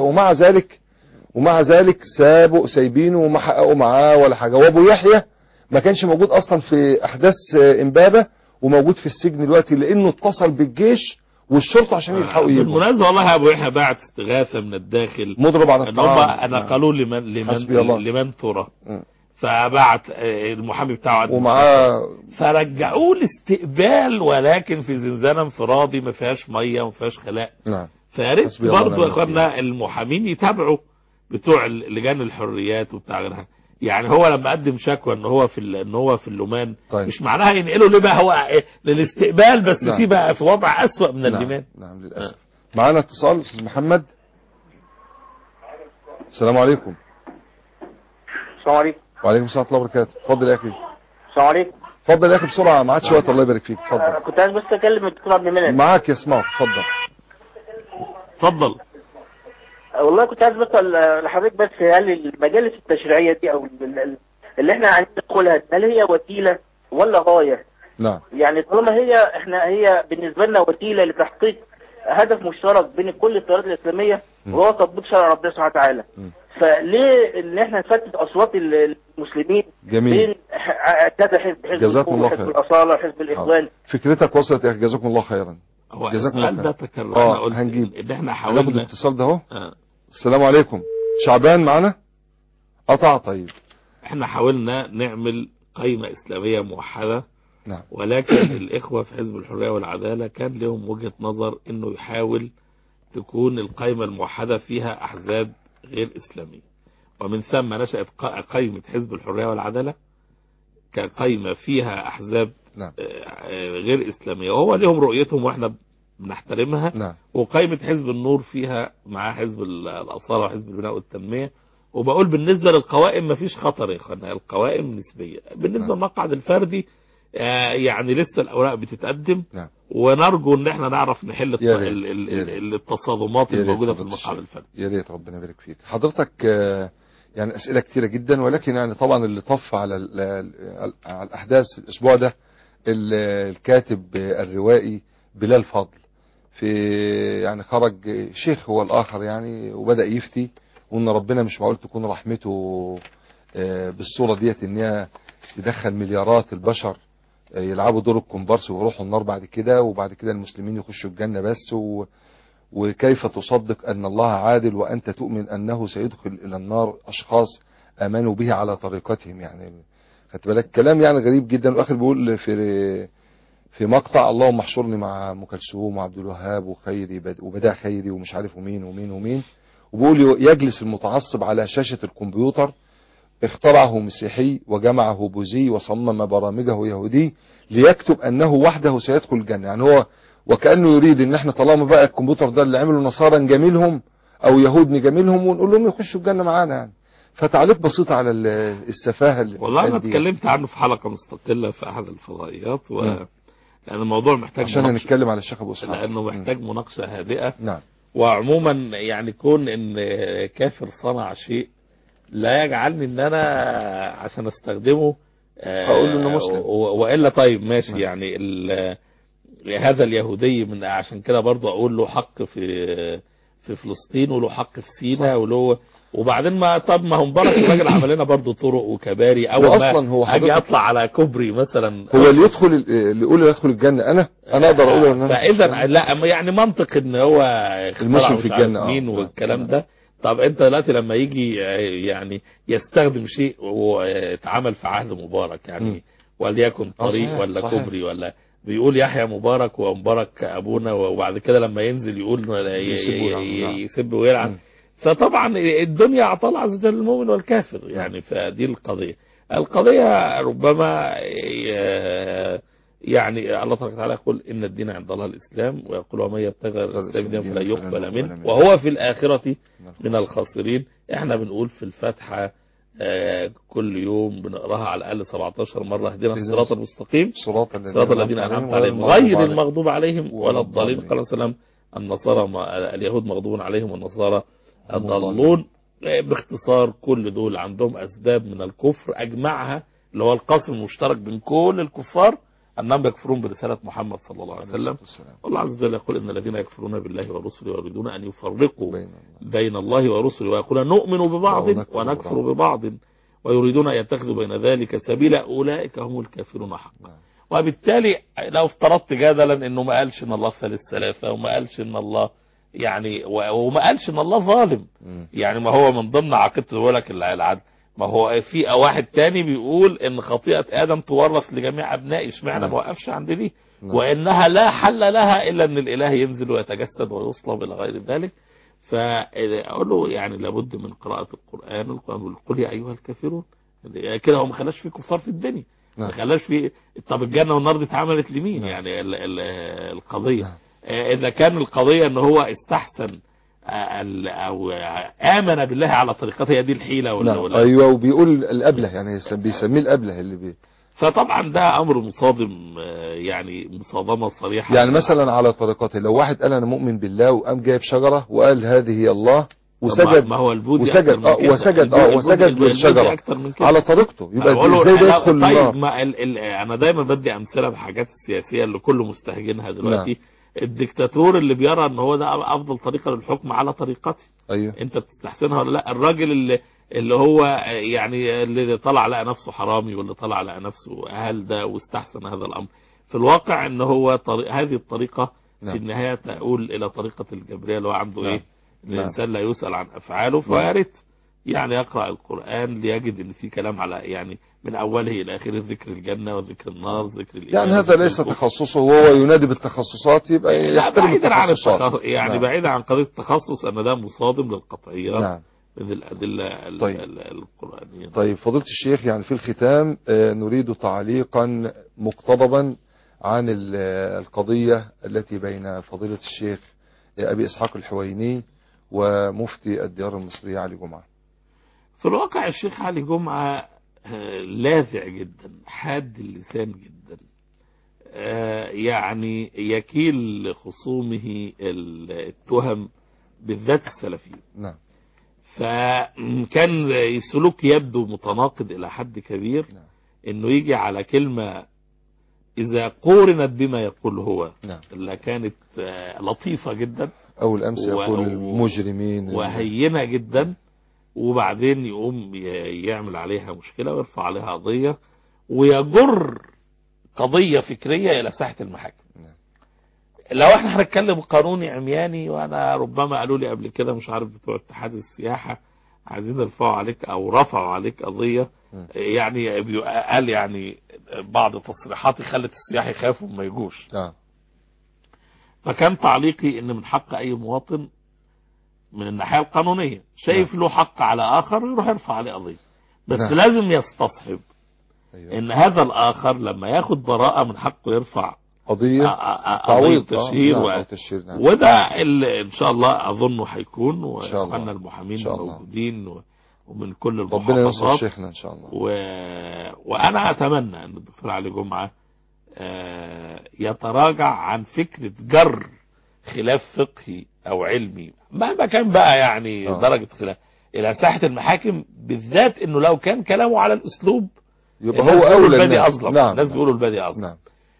ومع ذلك سايبينه وما حققوا معاه ولا حاجه. وابو يحيى ما كانش موجود اصلا في احداث امبابه، وموجود في السجن دلوقتي لانه اتصل بالجيش والشرطه عشان يلحقوا يجيبوا. بالمناسبه والله ابو يحيى بعت استغاثه من الداخل، مضرب على الطعام، انا قالوا لمن ترى، فبعت المحامي بتاعه ومعاه، فرجعوه الاستقبال ولكن في زنزانه انفرادي ما فيهاش ميه وما فيهاش خلاء. فيا ريت برضه يا اخوانا المحامين يتابعوا بتوع لجان الحريات وبتاع غيرها. يعني هو لما قدم شكوى ان هو في اللومان، مش معناها ينقله ليه بقى هو للاستقبال بس. في بقى في وضع اسوأ من اللومان. نعم للاسف. معانا اتصال استاذ محمد. السلام عليكم. السلام عليكم. وعليكم السلام ورحمه الله وبركاته. اتفضل يا اخي. السلام عليكم. اتفضل يا اخي بسرعه، ما عادش وقت. الله يبارك فيك. اتفضل. كنت عايز بس اكلم الدكتور عبد المنعم. معاك يسمعك. اتفضل. والله كنت عايز بسأل لحضرتك بس، هل المجالس التشريعية دي او اللي احنا عايزين ندخلها، هل هي وسيلة ولا غاية؟ نعم. يعني طالما هي بالنسبة لنا وسيلة لتحقيق هدف مشترك بين كل التيارات الإسلامية وهو تطبيق شرع ربنا سبحانه وتعالى، فليه ان احنا نفتت اصوات المسلمين بين كذا حزب حزب الأصالة حزب الإخوان؟ فكرتك وصلت يا اخي، جزاكم الله خيرا. هو السؤال ده تكرر. قلت هنجيب ان احنا حاولنا ناخد الاتصال ده اهو. السلام عليكم. شعبان معنا؟ قطع. طيب احنا حاولنا نعمل قائمة إسلامية موحدة. نعم. ولكن الإخوة في حزب الحرية والعدالة كان لهم وجهة نظر انه يحاول تكون القائمة الموحدة فيها أحزاب غير إسلامية، ومن ثم نشأت قائمة حزب الحرية والعدالة كقائمة فيها أحزاب غير إسلامية، وهو لهم رؤيتهم وإحنا بنحترمها. وقائمة حزب النور فيها مع حزب الأصالة وحزب البناء والتنمية. وبقول بالنسبة للقوائم مفيش خطر يا اخوانا، القوائم نسبية. بالنسبة للمقعد الفردي يعني لسه الأوراق بتتقدم، ونرجو ان احنا نعرف نحل التصادمات الموجودة في المقعد الفردي. يا ريت ربنا يبارك فيك. حضرتك يعني أسئلة كتيرة جدا، ولكن يعني طبعا اللي طف على الأحداث الأسبوع ده الكاتب الروائي بلال فضل، في يعني خرج شيخ هو الآخر يعني وبدأ يفتي وان ربنا مش معقول تكون رحمته بالصورة ديت، ان هي تدخل مليارات البشر يلعبوا دور الكومبارس ويروحوا النار بعد كده، وبعد كده المسلمين يخشوا الجنة بس. وكيف تصدق ان الله عادل وانت تؤمن انه سيدخل الى النار اشخاص آمنوا به على طريقتهم. يعني خدت بالك كلام يعني غريب جدا. واخر بيقول في مقطع: اللهم احشرني مع ام كلثوم وعبد الوهاب وخيري وبداع خيري ومش عارف ومين ومين ومين. وبيقول: يجلس المتعصب على شاشة الكمبيوتر اخترعه مسيحي وجمعه بوذي وصمم برامجه يهودي ليكتب انه وحده سيدخل الجنة. يعني هو وكأنه يريد ان احنا طالما بقى الكمبيوتر ده اللي عمله نصارى نجاملهم او يهود نجاملهم ونقول لهم يخشوا الجنة معانا. يعني فتعليق بسيط على السفاهة اللي والله انا اتكلمت عنه في حلقة مستقلة في احد الفضائيات لأن الموضوع محتاج عشان نتكلم على الشيخ أبو إسحاق لأنه محتاج مناقشة هادئة. نعم. وعموما يعني كون إن كافر صنع شيء لا يجعلني إن أنا عشان استخدمه أقول له إنه مسلم وإلا طيب ماشي. نعم. يعني هذا اليهودي من عشان كده برضه أقول له حق في فلسطين وله حق في سيناء وله. وبعدين ما هو مبارك الراجل عمل لنا برضه طرق وكباري. اول ما اجي اطلع على كوبري مثلا هو اللي يدخل اللي يقول يدخل الجنه انا اقدر اقول ان فاذا لا يعني منطق ان هو المسلم في الجنه مين والكلام ده. طب انت دلوقتي لما يجي يعني يستخدم شيء واتعمل في عهد مبارك يعني وليكن طريق ولا كوبري ولا بيقول يحيى مبارك ومبارك ابونا وبعد كده لما ينزل يقول يسب ويلعن. فطبعا الدنيا أعطى الله عز وجل المؤمن والكافر يعني. فدي القضية ربما يعني الله تبارك وتعالى يقول إن الدين عند الله الإسلام ويقول ومن يبتغي الإسلام فلا يقبل منه وهو في الآخرة من الخاسرين. احنا بنقول في الفاتحة كل يوم بنقراها على الأقل 17 مرة: اهدنا الصراط المستقيم صراط الذين أنعمت عليهم غير المغضوب عليهم ولا الضالين. قال سلام النصارى اليهود مغضوب عليهم والنصارى الضالون. باختصار كل دول عندهم أسباب من الكفر أجمعها اللي هو القاسم المشترك بين كل الكفار أنهم يكفرون برسالة محمد صلى الله عليه وسلم. والله عز وجل يقول إن الذين يكفرون بالله ورسله ويريدون أن يفرقوا بين الله ورسله ويقولون نؤمن ببعض ونكفر ببعض ويريدون أن يتخذوا بين ذلك سبيلا أولئك هم الكافرون حقا. وبالتالي لو افترضت جدلا إنه ما قالش إن الله ثالث ثلاثة وما قالش إن الله يعني وما قالش ان الله ظالم يعني ما هو من ضمن عقيدته يقول لك العدل. ما هو في واحد تاني بيقول ان خطيئة ادم تورث لجميع ابنائه اشمعنى ما وقفش عند دي وانها لا حل لها الا ان الاله ينزل ويتجسد ويصلب الى غير ذلك. فاقول له يعني لابد من قراءة القرآن قل يا ايها الكافرون كده. هو ما خلاش في كفار في الدنيا ما خلاش في. طب الجنة والنار دي اتعملت لمين يعني القضية إذا كان القضية ان هو استحسن او آمن بالله على طريقته هي دي الحيلة ولا ايوه وبيقول الأبله يعني بيسميه الأبله اللي فطبعا ده امر مصادم يعني مصادمة صريحة يعني مثلا على طريقته. لو واحد قال انا مؤمن بالله وقام جايب شجرة وقال هذه هي الله وسجد ما هو البوذي وسجد للشجرة على طريقته يبقى ازاي ده يدخل النار؟ انا دايما بدي امثله بحاجات السياسيه اللي كله مستهجنها دلوقتي. الدكتاتور اللي بيرى ان هو ده افضل طريقه للحكم على طريقتي. ايوه انت بتستحسنها ولا لا؟ الراجل اللي هو يعني اللي طلع لقى نفسه حرامي واللي طلع لقى نفسه هل ده واستحسن هذا الامر في الواقع ان هو هذه الطريقه في النهايه تؤول الى طريقه الجبريه اللي هو عنده ايه الانسان لا يسأل عن افعاله. فياريت يعني يقرأ القرآن ليجد ان في كلام على يعني من اوله الى اخره ذكر الجنة وذكر النار ذكر الايمان. يعني هذا ليس تخصصه وهو ينادي بالتخصصات يبقى يحترم التخصصات. يعني بعيدا عن قضية التخصص ان ده مصادم للقطعيات من الادلة القرآنية. طيب فضيلة الشيخ يعني في الختام نريد تعليقا مقتضبا عن القضية التي بين فضيلة الشيخ أبي إسحاق الحويني ومفتي الديار المصرية علي جمعة. في الواقع الشيخ علي جمعة لاذع جدا حاد اللسان جدا يعني يكيل خصومه التهم بالذات السلفيين. نعم. فكان السلوك يبدو متناقض إلى حد كبير. نعم. إنه يجي على كلمة إذا قورنت بما يقول هو. نعم. اللي كانت لطيفة جدا أول أمس يقول المجرمين وهينة جدا وبعدين يقوم يعمل عليها مشكلة ويرفع عليها قضية ويجر قضية فكرية إلى ساحة المحاكم. لو احنا هنتكلم قانوني عمياني وانا ربما قالوا لي قبل كده مش عارف بتوع اتحاد السياحة عايزين يرفعوا عليك او رفعوا عليك قضية، يعني قال يعني بعض تصريحاتي خلت السياح يخافوا ما يجوش. فكان تعليقي ان من حق اي مواطن من الناحية القانونية شايف له حق على اخر يروح يرفع عليه قضية، بس لازم يستصحب ان هذا الاخر لما ياخد براءة من حقه يرفع قضية تشهير وده اللي ان شاء الله اظنه هيكون، واخواننا المحامين موجودين ومن كل المحافظات. ربنا ينصر شيخنا ان شاء الله. وانا اتمنى ان الدكتور علي جمعة يتراجع عن فكرة جر خلاف فقهي او علمي مهما كان بقى يعني درجة خلاف الى ساحة المحاكم، بالذات انه لو كان كلامه على الاسلوب يبقى هو اولى الناس. الناس بيقولوا البادئ اظلم.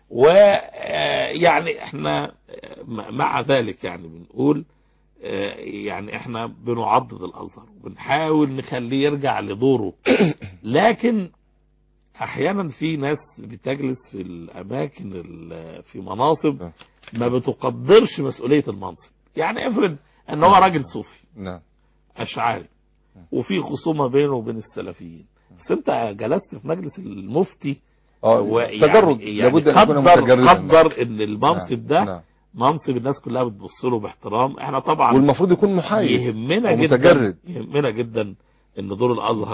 ويعني احنا مع ذلك يعني بنقول يعني احنا بنعضد الازهر وبنحاول نخليه يرجع لدوره، لكن احيانا في ناس بتجلس في الاماكن في مناصب ما بتقدرش مسؤولية المنصب. يعني افرض ان هو راجل صوفي اشعري وفي خصومة بينه وبين السلفيين، بس انت جلست في مجلس المفتي تجرد لابد ان يكون متجردا. قدر ان المنصب ده منصب الناس كلها بتبص له باحترام. احنا طبعا والمفروض يكون محايد يهمنا جدا، يهمنا جدا ان دور الازهر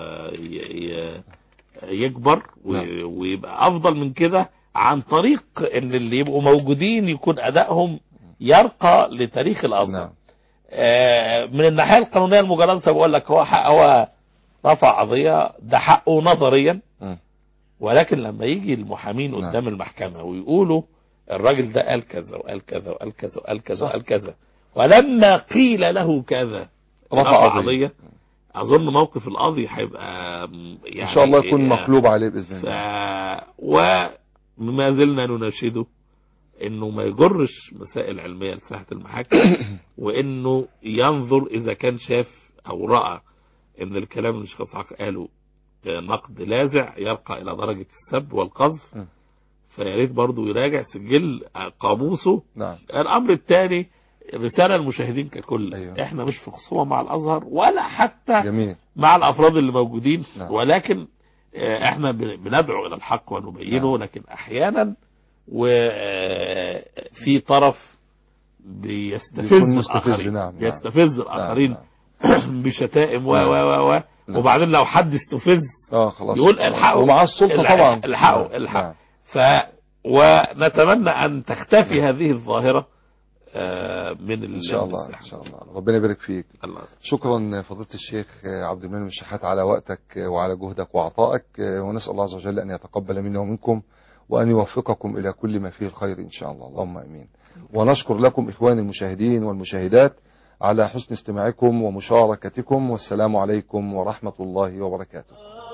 يكبر ويبقى افضل من كده، عن طريق ان اللي يبقوا موجودين يكون ادائهم يرقى لتاريخ الازهر. من الناحيه القانونيه المجرده بقول لك هو رفع قضيه ده حقه نظريا، ولكن لما يجي المحامين قدام المحكمة ويقولوا الراجل ده قال كذا وقال كذا وقال كذا وقال كذا وقال كذا، ولما قيل له كذا رفع قضية، أظن موقف القاضي هيبقى يعني إن شاء الله يكون مقلوب عليه بإذن الله. وما زلنا نناشده إنه ما يجرش مسائل علمية لساحة المحاكم، وإنه ينظر إذا كان شاف أو رأى إن الكلام اللي الشيخ إسحاق قاله نقد لاذع يرقى إلى درجة السب والقذف، فياريت برضو يراجع سجل قاموسه. الأمر الثاني رسالة المشاهدين ككل، احنا مش في خصومة مع الأزهر ولا حتى مع الأفراد اللي موجودين، ولكن احنا بندعو إلى الحق ونبينه، لكن أحيانا وفي طرف بيستفز الآخرين بشتائم وبعدين لو حد استفز يقول الحقوا ومع السلطة طبعا الحقوا ونتمنى أن تختفي هذه الظاهرة من إن شاء الله. إن شاء الله ربنا يبارك فيك. شكرا فضيلة الشيخ عبد المنعم الشحات على وقتك وعلى جهدك وعطائك، ونسأل الله عز وجل أن يتقبل منا ومنكم وأن يوفقكم إلى كل ما فيه الخير إن شاء الله، اللهم أمين. ونشكر لكم إخواني المشاهدين والمشاهدات على حسن استماعكم ومشاركتكم، والسلام عليكم ورحمة الله وبركاته.